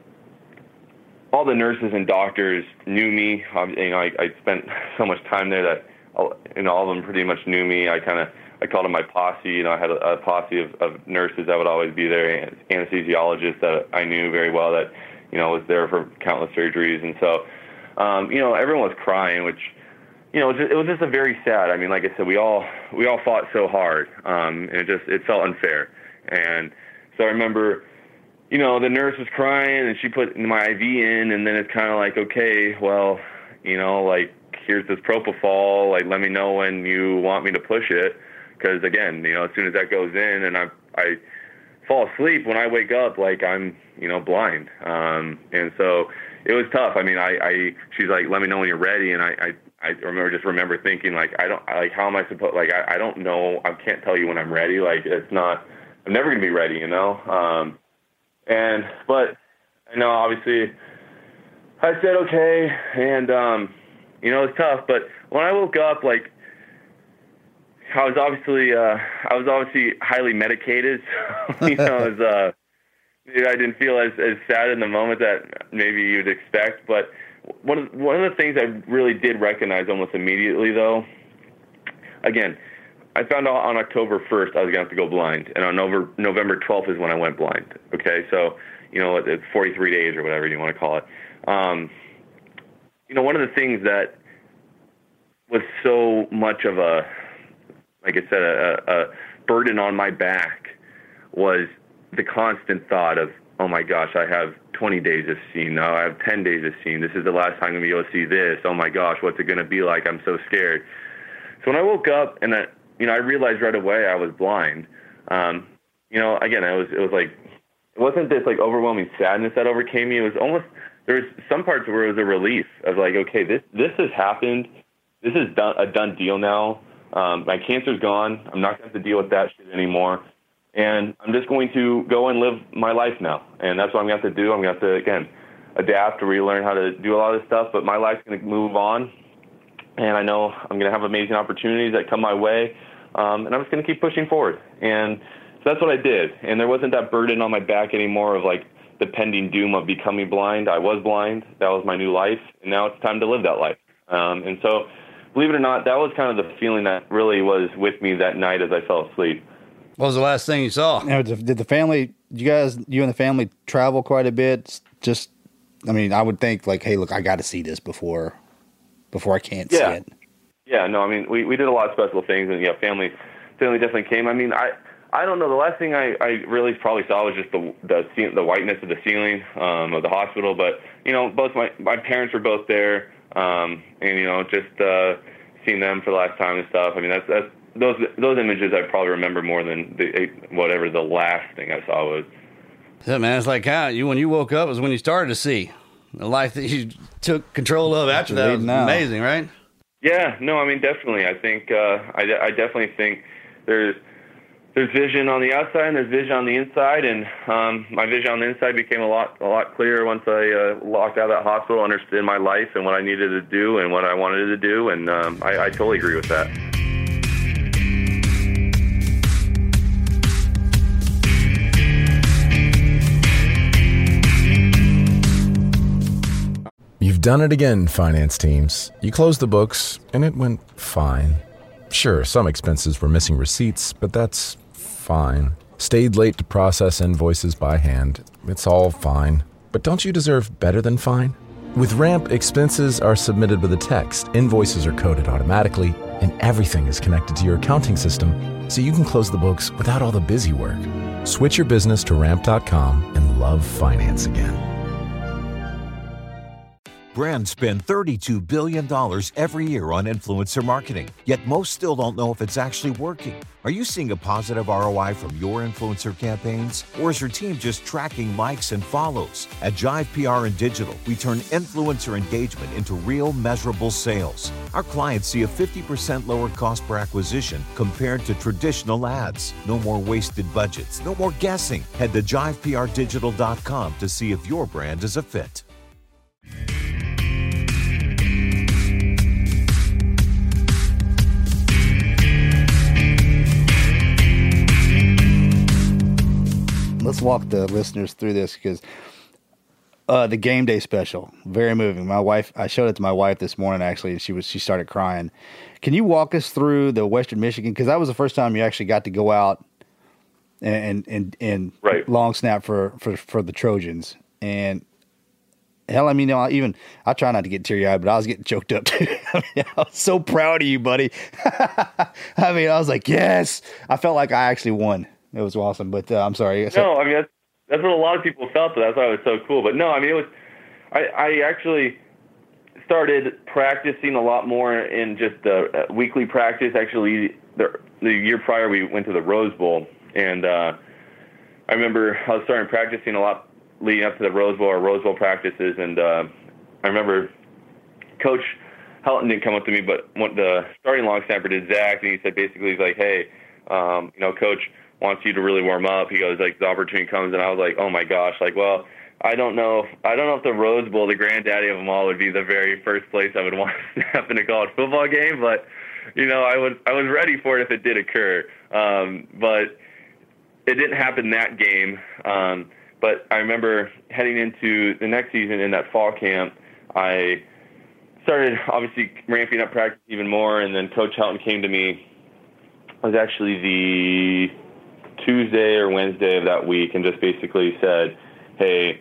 all the nurses and doctors knew me. I spent so much time there that, all of them pretty much knew me. I called them my posse. I had a posse of nurses that would always be there, and anesthesiologists that I knew very well that, was there for countless surgeries. And so, everyone was crying, which, it was just a very sad. I mean, like I said, we all fought so hard, and it felt unfair. And so I remember, the nurse was crying, and she put my IV in, and then it's kind of like, okay, well, like, here's this propofol, like, let me know when you want me to push it, because, again, as soon as that goes in and I fall asleep, when I wake up, like, I'm, blind. And so, it was tough. I mean, she's like, let me know when you're ready. And I remember thinking, like, how am I supposed, like, I don't know. I can't tell you when I'm ready. Like, I'm never going to be ready, you know? But I know, obviously, I said, okay. And, it's tough. But when I woke up, like, I was obviously highly medicated. I didn't feel as sad in the moment that maybe you'd expect. But one of the things I really did recognize almost immediately, though, again, I found out on October 1st I was going to have to go blind, and on November 12th is when I went blind. Okay, so it's 43 days or whatever you want to call it. One of the things that was so much of a, like I said, a burden on my back was the constant thought of, oh my gosh, I have 20 days of seeing. Now I have 10 days of seeing. This is the last time I'm going to be able to see this. Oh my gosh, what's it going to be like? I'm so scared. So when I woke up and I realized right away I was blind. Again, it was like, it wasn't this like overwhelming sadness that overcame me. It was almost, there was some parts where it was a relief of like, okay, this has happened. This is a done deal now. My cancer's gone. I'm not going to have to deal with that shit anymore. And I'm just going to go and live my life now. And that's what I'm going to have to do. I'm going to have to, again, adapt to relearn how to do a lot of this stuff. But my life's going to move on. And I know I'm going to have amazing opportunities that come my way. And I'm just going to keep pushing forward. And so that's what I did. And there wasn't that burden on my back anymore of like the pending doom of becoming blind. I was blind. That was my new life. And now it's time to live that life. And so, believe it or not, that was kind of the feeling that really was with me that night as I fell asleep. What was the last thing you saw? Now, did the family, you and the family travel quite a bit? I would think like, hey, look, I got to see this before I can't see it. Yeah, no, I mean, we did a lot of special things, and family definitely came. I mean, I don't know. The last thing I really probably saw was just the whiteness of the ceiling of the hospital. But both my parents were both there, and just seeing them for the last time and stuff. I mean, that's those images I probably remember more than whatever the last thing I saw was. Yeah, man, it's like when you woke up was when you started to see the life that you took control of after that. Was amazing, right? Yeah, no, I mean, definitely. I think I definitely think there's vision on the outside and there's vision on the inside, and my vision on the inside became a lot clearer once I walked out of that hospital, understood my life and what I needed to do and what I wanted to do, and I totally agree with that. You've done it again, finance teams. You closed the books, and it went fine. Sure, some expenses were missing receipts, but that's fine. Stayed late to process invoices by hand. It's all fine. But don't you deserve better than fine? With Ramp, expenses are submitted with a text, invoices are coded automatically, and everything is connected to your accounting system, so you can close the books without all the busy work. Switch your business to Ramp.com and love finance again. Brands spend $32 billion every year on influencer marketing, yet most still don't know if it's actually working. Are you seeing a positive ROI from your influencer campaigns? Or is your team just tracking likes and follows? At Jive PR and Digital, we turn influencer engagement into real measurable sales. Our clients see a 50% lower cost per acquisition compared to traditional ads. No more wasted budgets, no more guessing. Head to JivePRDigital.com to see if your brand is a fit. Let's walk the listeners through this because the game day special, very moving. I showed it to my wife this morning actually, and she started crying. Can you walk us through the Western Michigan? Because that was the first time you actually got to go out and right. long snap for the Trojans. And hell, I mean, I try not to get teary eyed, but I was getting choked up too. I was so proud of you, buddy. I mean, I was like, yes. I felt like I actually won. It was awesome, but I'm sorry. No, I mean, that's what a lot of people felt, so that's why it was so cool. But no, I mean, it was. I actually started practicing a lot more in just weekly practice. Actually, the year prior, we went to the Rose Bowl, and I remember I was starting practicing a lot leading up to the Rose Bowl or Rose Bowl practices, and I remember Coach Helton didn't come up to me, but the starting long snapper did, Zach, and he said basically, he's like, hey, Coach wants you to really warm up. He goes, like, the opportunity comes, and I was like, oh my gosh, like, well, I don't know if the Rose Bowl, the granddaddy of them all, would be the very first place I would want to snap in a college football game, but I was ready for it if it did occur. But it didn't happen that game. But I remember heading into the next season in that fall camp, I started obviously ramping up practice even more, and then Coach Helton came to me. It was actually the Tuesday or Wednesday of that week, and just basically said, hey,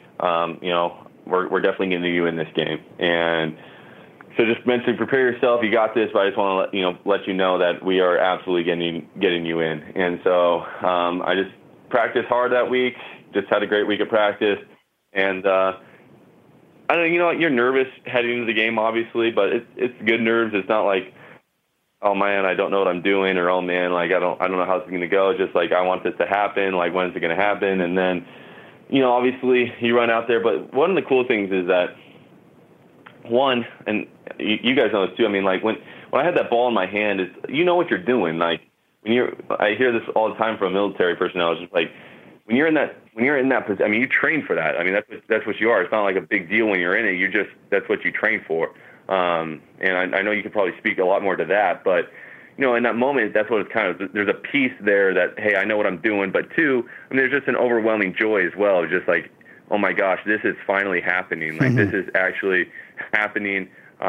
we're definitely getting you in this game. And so just mentally prepare yourself. You got this, but I just want to let you know that we are absolutely getting you in. And so I just practiced hard that week, just had a great week of practice. And I don't know, you're nervous heading into the game, obviously, but it's good nerves. It's not like, oh man, I don't know what I'm doing, or oh man, like I don't know how it's going to go. Just like, I want this to happen. Like, when is it going to happen? And then, obviously you run out there. But one of the cool things is that, one, and you guys know this too. I mean, like when I had that ball in my hand, it's, what you're doing. Like I hear this all the time from military personnel. It's just like when you're in that position. I mean, you train for that. I mean, that's what you are. It's not like a big deal when you're in it. That's what you train for. And I know you could probably speak a lot more to that, but in that moment, that's what it's kind of. There's a piece there that, hey, I know what I'm doing, but two, I mean, there's just an overwhelming joy as well. Just like, oh my gosh, this is finally happening. Like, this is actually happening.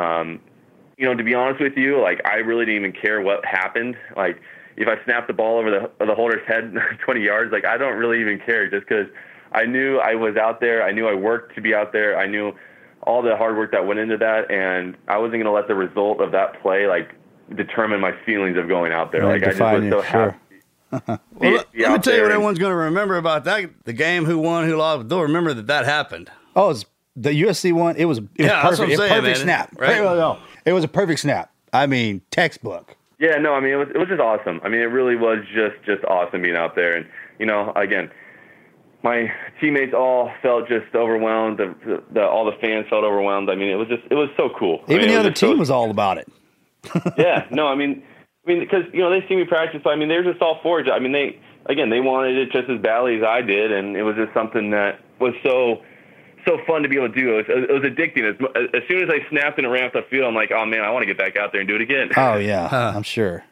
To be honest with you, like, I really didn't even care what happened. Like, if I snapped the ball over the holder's head 20 yards, like, I don't really even care, just because I knew I was out there. I knew I worked to be out there. I knew all the hard work that went into that, and I wasn't going to let the result of that play, like, determine my feelings of going out there. Like, I just was so happy. Well, let me tell you what everyone's going to remember about that, the game, who won, who lost. They'll remember that happened. Oh, it's the USC one. It was perfect. That's what I'm saying, perfect snap. Right? No, it was a perfect snap. I mean, textbook. Yeah, no, I mean, it was just awesome. I mean, it really was just awesome being out there. And, again, my teammates all felt just overwhelmed. All the fans felt overwhelmed. I mean, it was so cool. Even the other team was all about it. Yeah, no, I mean, because, they see me practice, but I mean, they're just all for it. I mean, they wanted it just as badly as I did, and it was just something that was so fun to be able to do. It was addicting. As soon as I snapped and ramped up the field, I'm like, oh man, I want to get back out there and do it again. Oh yeah, I'm sure.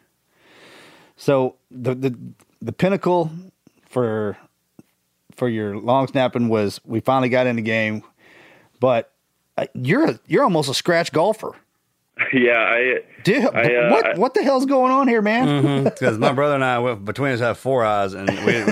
So the pinnacle for your long snapping was we finally got in the game, but you're almost a scratch golfer. Yeah, what the hell's going on here, man? Because my brother and I, between us, have 4 eyes, and we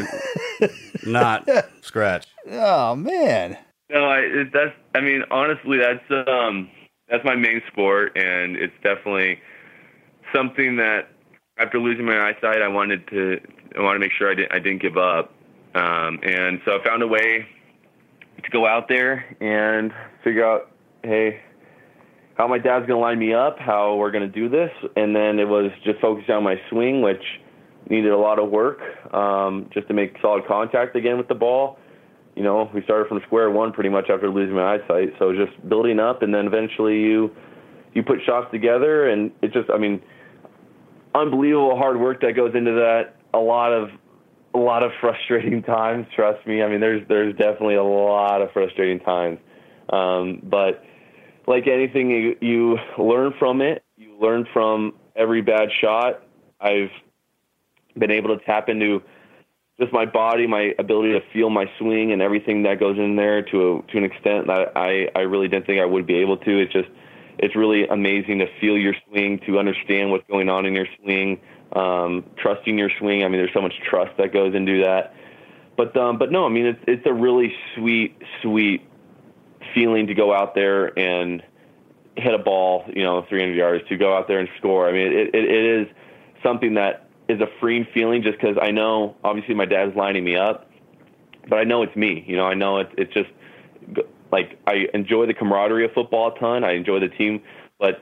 not scratch. Oh man. No, honestly, that's my main sport, and it's definitely something that after losing my eyesight, I wanted to make sure I didn't give up, and so I found a way to go out there and figure out, hey, how my dad's going to line me up, how we're going to do this, and then it was just focusing on my swing, which needed a lot of work, just to make solid contact again with the ball. We started from square one pretty much after losing my eyesight. So just building up, and then eventually you put shots together, and it just, unbelievable hard work that goes into that. A lot of frustrating times, trust me. I mean, there's definitely a lot of frustrating times. But like anything, you learn from it. You learn from every bad shot. I've been able to tap into just my body, my ability to feel my swing and everything that goes in there to an extent that I really didn't think I would be able to. It's really amazing to feel your swing, to understand what's going on in your swing, trusting your swing. I mean, there's so much trust that goes into that. But no, I mean, it's a really sweet feeling to go out there and hit a ball, 300 yards, to go out there and score. I mean, it is something that is a freeing feeling, just because I know, obviously, my dad's lining me up, but I know it's me. I know it's just, like, I enjoy the camaraderie of football a ton. I enjoy the team, but,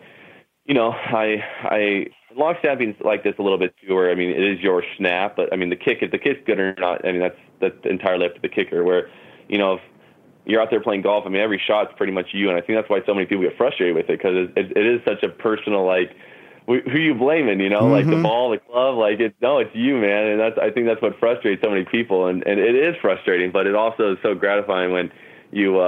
I long snapping's like this a little bit too, where, I mean, it is your snap, but, I mean, the kick's good or not, I mean, that's entirely up to the kicker, where, if you're out there playing golf. I mean, every shot's pretty much you, and I think that's why so many people get frustrated with it, because it is such a personal, like, who you blaming, you know, like the ball, the glove, like it's you, man. And I think that's what frustrates so many people. And it is frustrating, but it also is so gratifying when you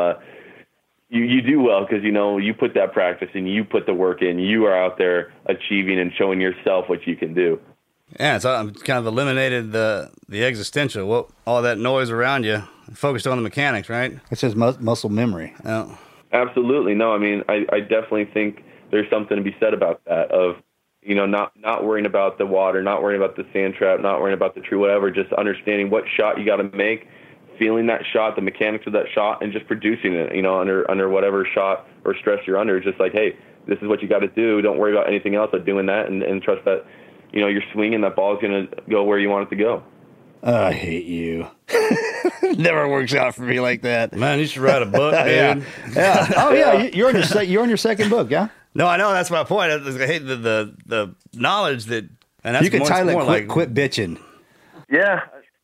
do well, because, you know, you put that practice and you put the work in, you are out there achieving and showing yourself what you can do. Yeah. It's kind of eliminated the existential, all that noise around you, focused on the mechanics, right? It's just muscle memory. Yeah. Absolutely. No, I mean, I definitely think there's something to be said about that, of, you know, not worrying about the water, not worrying about the sand trap, not worrying about the tree, whatever, just understanding what shot you got to make, feeling that shot, the mechanics of that shot, and just producing it, you know, under whatever shot or stress you're under. It's just like, hey, this is what you got to do. Don't worry about anything else but doing that, and trust that, you know, you're swinging, that ball is going to go where you want it to go. I hate you. Never works out for me like that. Man, you should write a book, dude. Yeah. Oh, yeah. You're on your second book, yeah? No, I know. That's my point. I hate the knowledge that, and that's you can title it quit bitching. Yeah.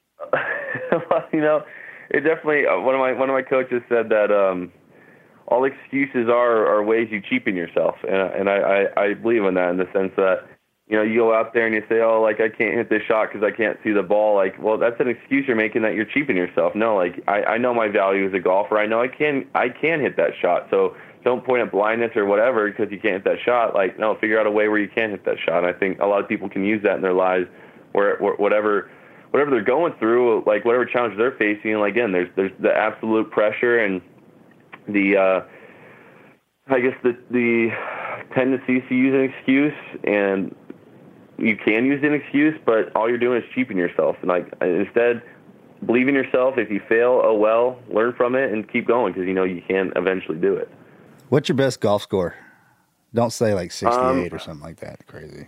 You know, it definitely, one of my coaches said that all excuses are ways you cheapen yourself. And I believe in that, in the sense that, you know, you go out there and you say, oh, like, I can't hit this shot because I can't see the ball. Like, well, that's an excuse you're making, that you're cheapening yourself. No, like, I know my value as a golfer. I know I can hit that shot. So don't point at blindness or whatever because you can't hit that shot. Like, no, figure out a way where you can hit that shot. And I think a lot of people can use that in their lives, where whatever they're going through, like whatever challenge they're facing. And again, there's the absolute pressure and the I guess the tendency to use an excuse, and you can use an excuse, but all you're doing is cheapening yourself. And like, instead, believe in yourself. If you fail, oh well, learn from it and keep going, because you know you can eventually do it. What's your best golf score? Don't say like 68 or something like that. Crazy.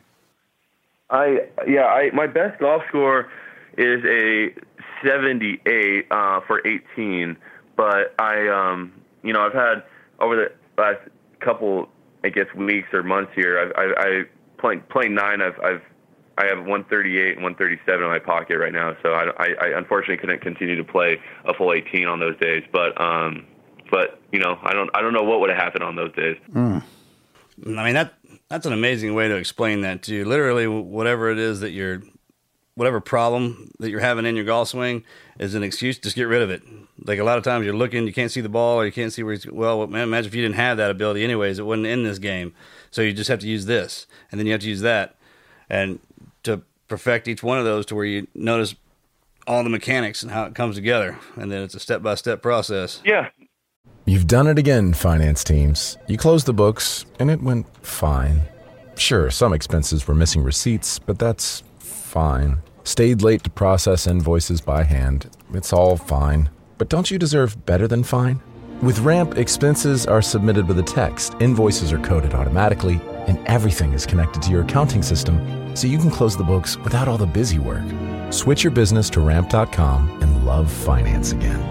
My best golf score is a 78 for 18. But I've had over the last couple, I guess, weeks or months here, I playing 9. I have 138 and 137 in my pocket right now. So I unfortunately couldn't continue to play a full 18 on those days. But you know, I don't know what would have happened on those days. I mean, that's an amazing way to explain that too. Literally, whatever it is that whatever problem that you're having in your golf swing is an excuse. Just get rid of it. Like, a lot of times you're looking, you can't see the ball, or you can't see where it's, well, man, imagine if you didn't have that ability anyways, it wouldn't end this game. So you just have to use this, and then you have to use that, and to perfect each one of those to where you notice all the mechanics and how it comes together, and then it's a step-by-step process. Yeah. You've done it again, finance teams. You closed the books, and it went fine. Sure, some expenses were missing receipts, but that's fine. Stayed late to process invoices by hand. It's all fine. But don't you deserve better than fine? With Ramp, expenses are submitted with a text, invoices are coded automatically, and everything is connected to your accounting system, so you can close the books without all the busy work. Switch your business to Ramp.com and love finance again.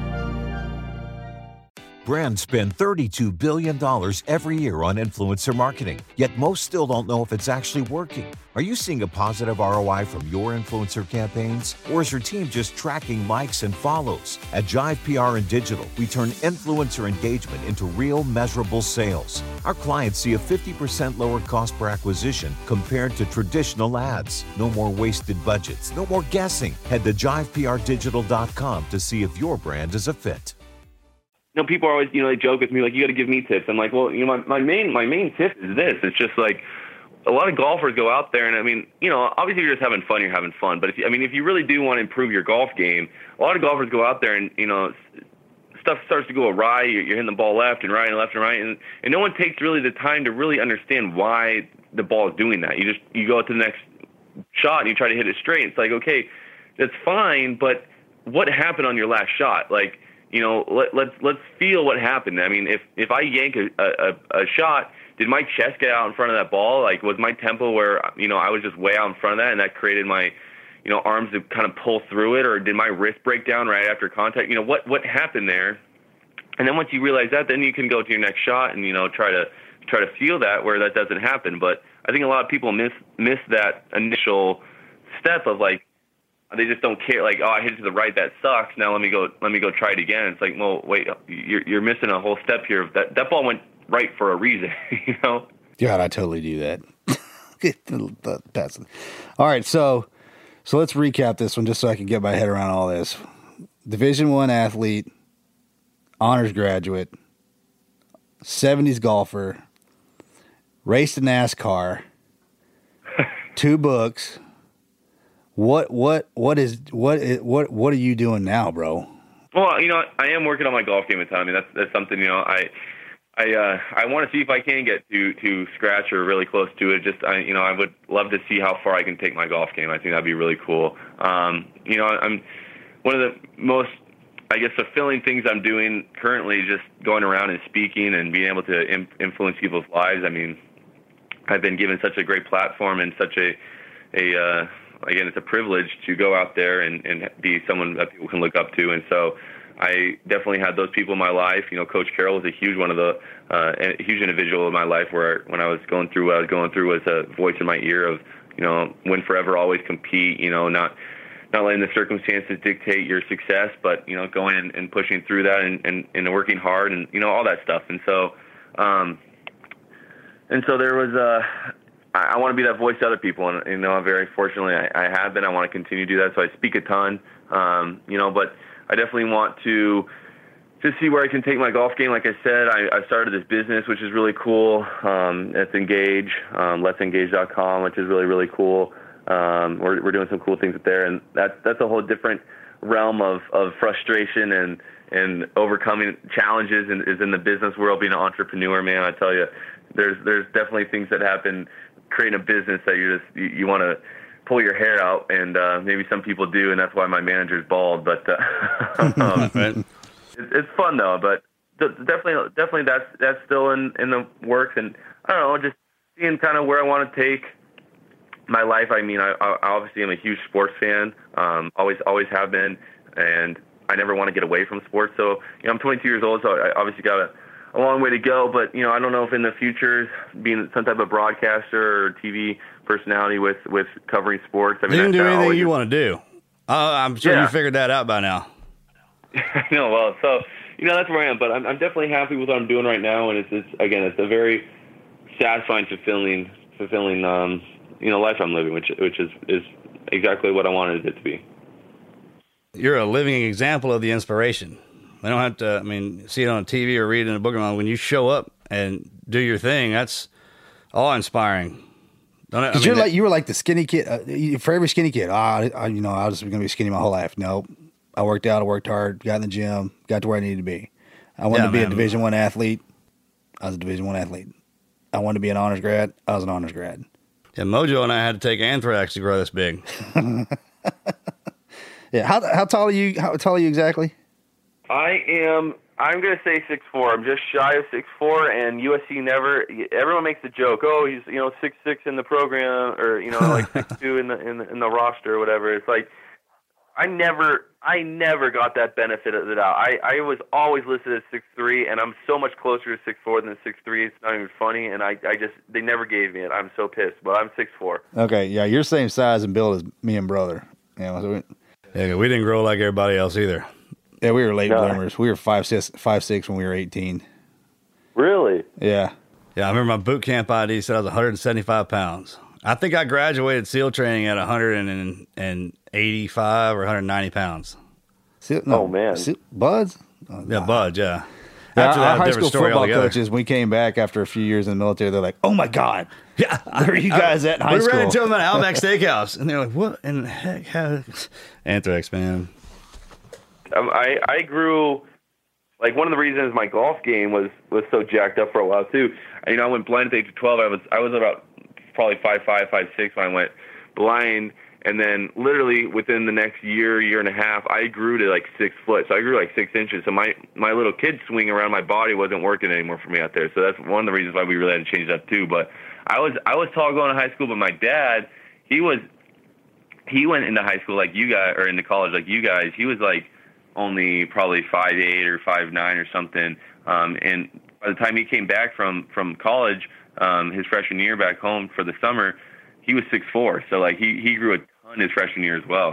Brands spend $32 billion every year on influencer marketing, yet most still don't know if it's actually working. Are you seeing a positive ROI from your influencer campaigns? Or is your team just tracking likes and follows? At Jive PR and Digital, we turn influencer engagement into real measurable sales. Our clients see a 50% lower cost per acquisition compared to traditional ads. No more wasted budgets, no more guessing. Head to JivePRDigital.com to see if your brand is a fit. You know, people are always, you know, they joke with me like, you got to give me tips. I'm like, well, you know, my main tip is this. It's just like, a lot of golfers go out there, and I mean, you know, obviously you're just having fun, you're having fun. But if you really do want to improve your golf game, a lot of golfers go out there and, you know, stuff starts to go awry. You're hitting the ball left and right, and no one takes really the time to really understand why the ball is doing that. You go to the next shot and you try to hit it straight. It's like, okay, that's fine, but what happened on your last shot? Like, you know, let's feel what happened. I mean, if I yank a shot, did my chest get out in front of that ball? Like, was my tempo where, you know, I was just way out in front of that, and that created my, you know, arms to kind of pull through it, or did my wrist break down right after contact? You know, what happened there? And then once you realize that, then you can go to your next shot and, you know, try to feel that where that doesn't happen. But I think a lot of people miss that initial step of like, they just don't care. Like, oh, I hit it to the right, that sucks. Now let me go try it again. It's like, well, wait, you're missing a whole step here. That ball went right for a reason, you know? God, I totally do that. All right, so let's recap this one just so I can get my head around all this. Division I athlete, honors graduate, 70s golfer, raced a NASCAR, 2 books. What are you doing now, bro? Well, you know, I am working on my golf game a ton. I mean, that's something, you know, I want to see if I can get to scratch or really close to it. I would love to see how far I can take my golf game. I think that'd be really cool. You know, I'm one of the most, I guess, fulfilling things I'm doing currently, just going around and speaking and being able to influence people's lives. I mean, I've been given such a great platform and such again, it's a privilege to go out there and be someone that people can look up to. And so I definitely had those people in my life. You know, Coach Carroll was a huge a huge individual in my life, where when I was going through what I was going through, was a voice in my ear of, you know, win forever, always compete, you know, not letting the circumstances dictate your success, but, you know, going and pushing through that and working hard and, you know, all that stuff. And so there was I want to be that voice to other people, and, you know, very fortunately I have been. I want to continue to do that, so I speak a ton, you know, but I definitely want to see where I can take my golf game. Like I said, I started this business, which is really cool. It's Engage, letsengage.com, which is really, really cool. We're doing some cool things with there, and that's a whole different realm of frustration and overcoming challenges is in the business world. Being an entrepreneur, man, I tell you, there's definitely things that happen creating a business that you want to pull your hair out, and maybe some people do, and that's why my manager's bald. But it's fun though. But definitely that's still in the works, and I don't know, just seeing kind of where I want to take my life. I mean, I obviously am a huge sports fan, always have been, and I never want to get away from sports. So, you know, I'm 22 years old, so I obviously got a long way to go, but, you know, I don't know if in the future being some type of broadcaster or TV personality with covering sports. I mean, you can do anything you want to do. I'm sure you figured that out by now. No, well, so, you know, that's where I am, but I'm definitely happy with what I'm doing right now, and it's a very satisfying, fulfilling, you know, life I'm living, which is exactly what I wanted it to be. You're a living example of the inspiration. I don't have to, see it on TV or read it in a book. When you show up and do your thing, that's awe-inspiring. You were like the skinny kid. For every skinny kid, I was going to be skinny my whole life. Nope. I worked out, I worked hard, got in the gym, got to where I needed to be. I wanted to be a Division I athlete. I was a Division I athlete. I wanted to be an honors grad. I was an honors grad. Yeah, Mojo and I had to take anthrax to grow this big. Yeah. How tall are you? How tall are you exactly? I'm going to say 6'4". I'm just shy of 6'4", and USC everyone makes the joke, oh, he's, you know, 6'6" in the program, or, you know, like 6'2" in the roster or whatever. It's like, I never got that benefit of the doubt. I was always listed as 6'3", and I'm so much closer to 6'4" than 6'3". It's not even funny, and they never gave me it. I'm so pissed, but I'm 6'4". Okay, yeah, you're same size and build as me and brother. Yeah, we didn't grow like everybody else either. Yeah, we were late bloomers. We were 5'6" when we were 18. Really? Yeah. Yeah, I remember my boot camp ID said I was 175 pounds. I think I graduated SEAL training at 185 or 190 pounds. Oh, man. Buds? Yeah, Buds, yeah. After our high school football coaches, we came back after a few years in the military. They're like, "Oh my God, yeah, where are you guys at in high school?" We ran into them at Outback Steakhouse, and they're like, "What in the heck?" Anthrax, man. I grew, like, one of the reasons my golf game was so jacked up for a while too. You know, I went blind at the age of 12. I was about probably 5'5", 5'6" when I went blind. And then literally within the next year and a half, I grew to like 6 foot. So I grew like 6 inches. So my little kid swing around my body wasn't working anymore for me out there. So that's one of the reasons why we really had to change that too. But I was tall going to high school, but my dad, he went into high school like you guys, or into college like you guys. He was like only probably 5'8" or 5'9" or something. And by the time he came back from college, his freshman year back home for the summer, he was 6'4". So like he grew a ton his freshman year as well.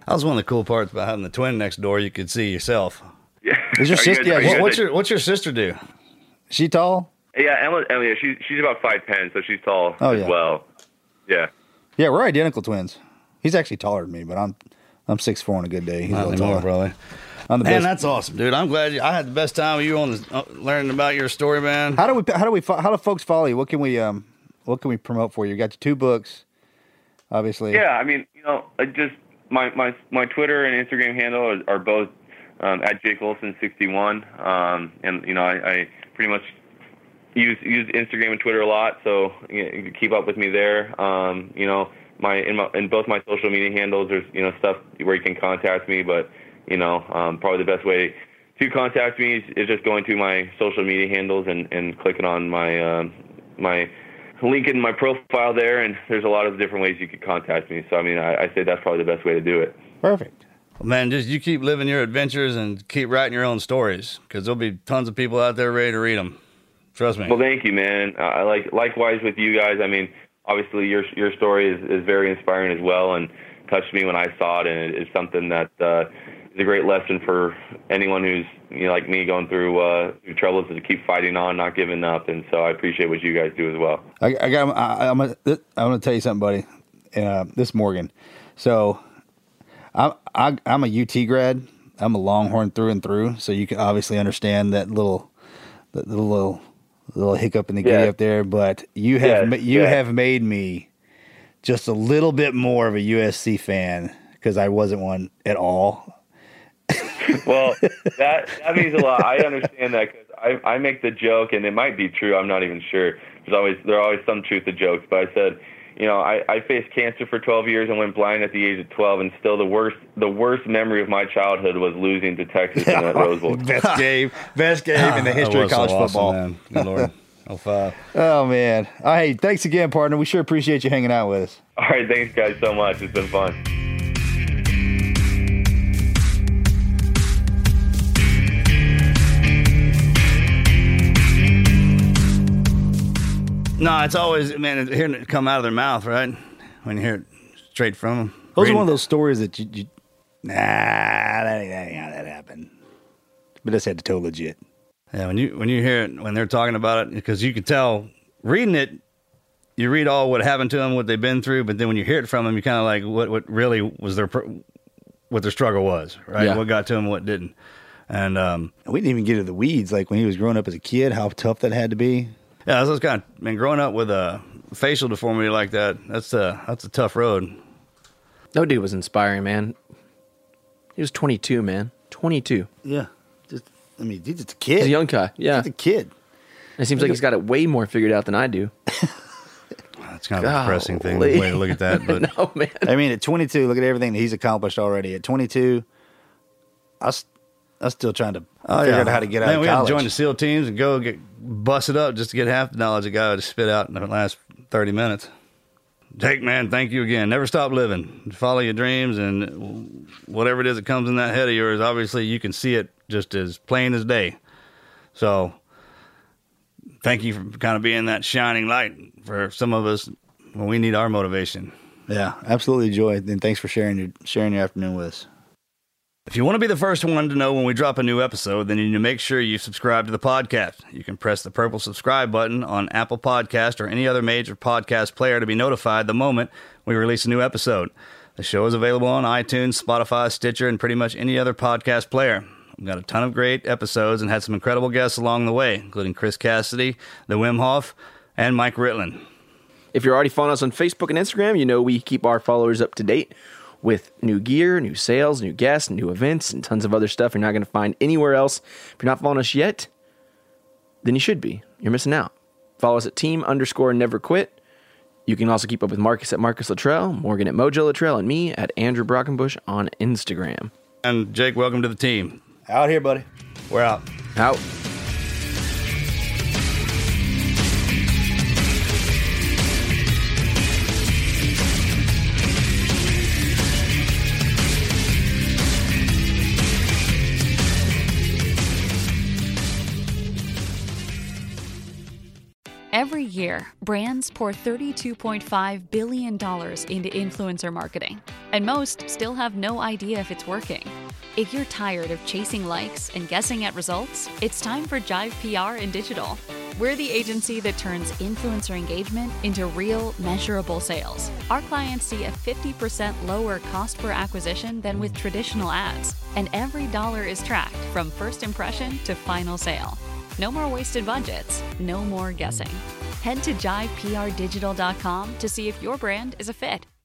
That was one of the cool parts about having the twin next door. You could see yourself. Yeah. Is your sister? What's your sister do? Is she tall? Yeah, Emily. She's about 5'10", so she's tall as well. Yeah. Yeah, we're identical twins. He's actually taller than me, but I'm 6'4" on a good day. He's a little taller, brother. Man, that's awesome, dude. I'm glad I had the best time with you on this, learning about your story, man. How do folks follow you? What can we promote for you? You got your 2 books, obviously. Yeah, I mean, just my Twitter and Instagram handle are both at Jake Olson 61, and I pretty much use Instagram and Twitter a lot, so you can keep up with me there. In both my social media handles, there's stuff where you can contact me, but probably the best way to contact me is just going to my social media handles and clicking on my my link in my profile there, and there's a lot of different ways you could contact me. So I mean, I say that's probably the best way to do it. Perfect. Well, man, just you keep living your adventures and keep writing your own stories, because there'll be tons of people out there ready to read them. Trust me. Well, thank you, man. Likewise with you guys. I mean, obviously your story is very inspiring as well, and touched me when I saw it, and it's something that is a great lesson for anyone who's like me going through troubles, to keep fighting on, not giving up. And so I appreciate what you guys do as well. I'm gonna tell you something, buddy. This is Morgan. So I'm a UT grad. I'm a Longhorn through and through. So you can obviously understand that little hiccup in the giddy up there. But you have made me just a little bit more of a USC fan, because I wasn't one at all. Well, that means a lot. I understand that, because I make the joke, and it might be true. I'm not even sure. There's always some truth to jokes. But I said, I faced cancer for 12 years and went blind at the age of 12, and still the worst memory of my childhood was losing to Texas in that Rose Bowl. Best game in the history of college football. Man. Good Lord. 05. Oh, man. Hey, thanks again, partner. We sure appreciate you hanging out with us. All right, thanks, guys, so much. It's been fun. No, it's always, man, hearing it come out of their mouth, right? When you hear it straight from them. Those are one of those stories that that ain't how that happened. But it's had to toe legit. Yeah, when you hear it, when they're talking about it, because you can tell, reading it, you read all what happened to them, what they've been through, but then when you hear it from them, you kind of like what really was what their struggle was, right? Yeah. What got to them, what didn't. And we didn't even get into the weeds, like when he was growing up as a kid, how tough that had to be. Yeah, that's kind of, man, growing up with a facial deformity like that, that's a tough road. No dude was inspiring, man. He was 22, man. 22. Yeah. He's just a kid. He's a young guy, yeah. He's a kid. It seems like he's got it way more figured out than I do. That's kind of a depressing way to look at that. But no, man. I mean, at 22, look at everything that he's accomplished already. At 22, I'm still trying to figure out how to get out of college. We had to join the SEAL teams and go get busted up just to get half the knowledge a guy would spit out in the last 30 minutes. Jake, man, thank you again. Never stop living. Follow your dreams, and whatever it is that comes in that head of yours, obviously you can see it just as plain as day. So thank you for kind of being that shining light for some of us when we need our motivation. Yeah, absolutely, Joy. And thanks for sharing your afternoon with us. If you want to be the first one to know when we drop a new episode, then you need to make sure you subscribe to the podcast. You can press the purple subscribe button on Apple Podcast or any other major podcast player to be notified the moment we release a new episode. The show is available on iTunes, Spotify, Stitcher, and pretty much any other podcast player. We've got a ton of great episodes and had some incredible guests along the way, including Chris Cassidy, the Wim Hof, and Mike Ritland. If you're already following us on Facebook and Instagram, you know we keep our followers up to date with new gear, new sales, new guests, new events, and tons of other stuff you're not going to find anywhere else. If you're not following us yet, then you should be. You're missing out. Follow us at team_neverquit. You can also keep up with Marcus at Marcus Luttrell, Morgan at Mojo Luttrell, and me at Andrew Brockenbush on Instagram. And Jake, welcome to the team. Out here, buddy. We're out. Out. Every year, brands pour $32.5 billion into influencer marketing, and most still have no idea if it's working. If you're tired of chasing likes and guessing at results, it's time for Jive PR in digital. We're the agency that turns influencer engagement into real, measurable sales. Our clients see a 50% lower cost per acquisition than with traditional ads, and every dollar is tracked from first impression to final sale. No more wasted budgets, no more guessing. Head to jivepr.digital.com to see if your brand is a fit.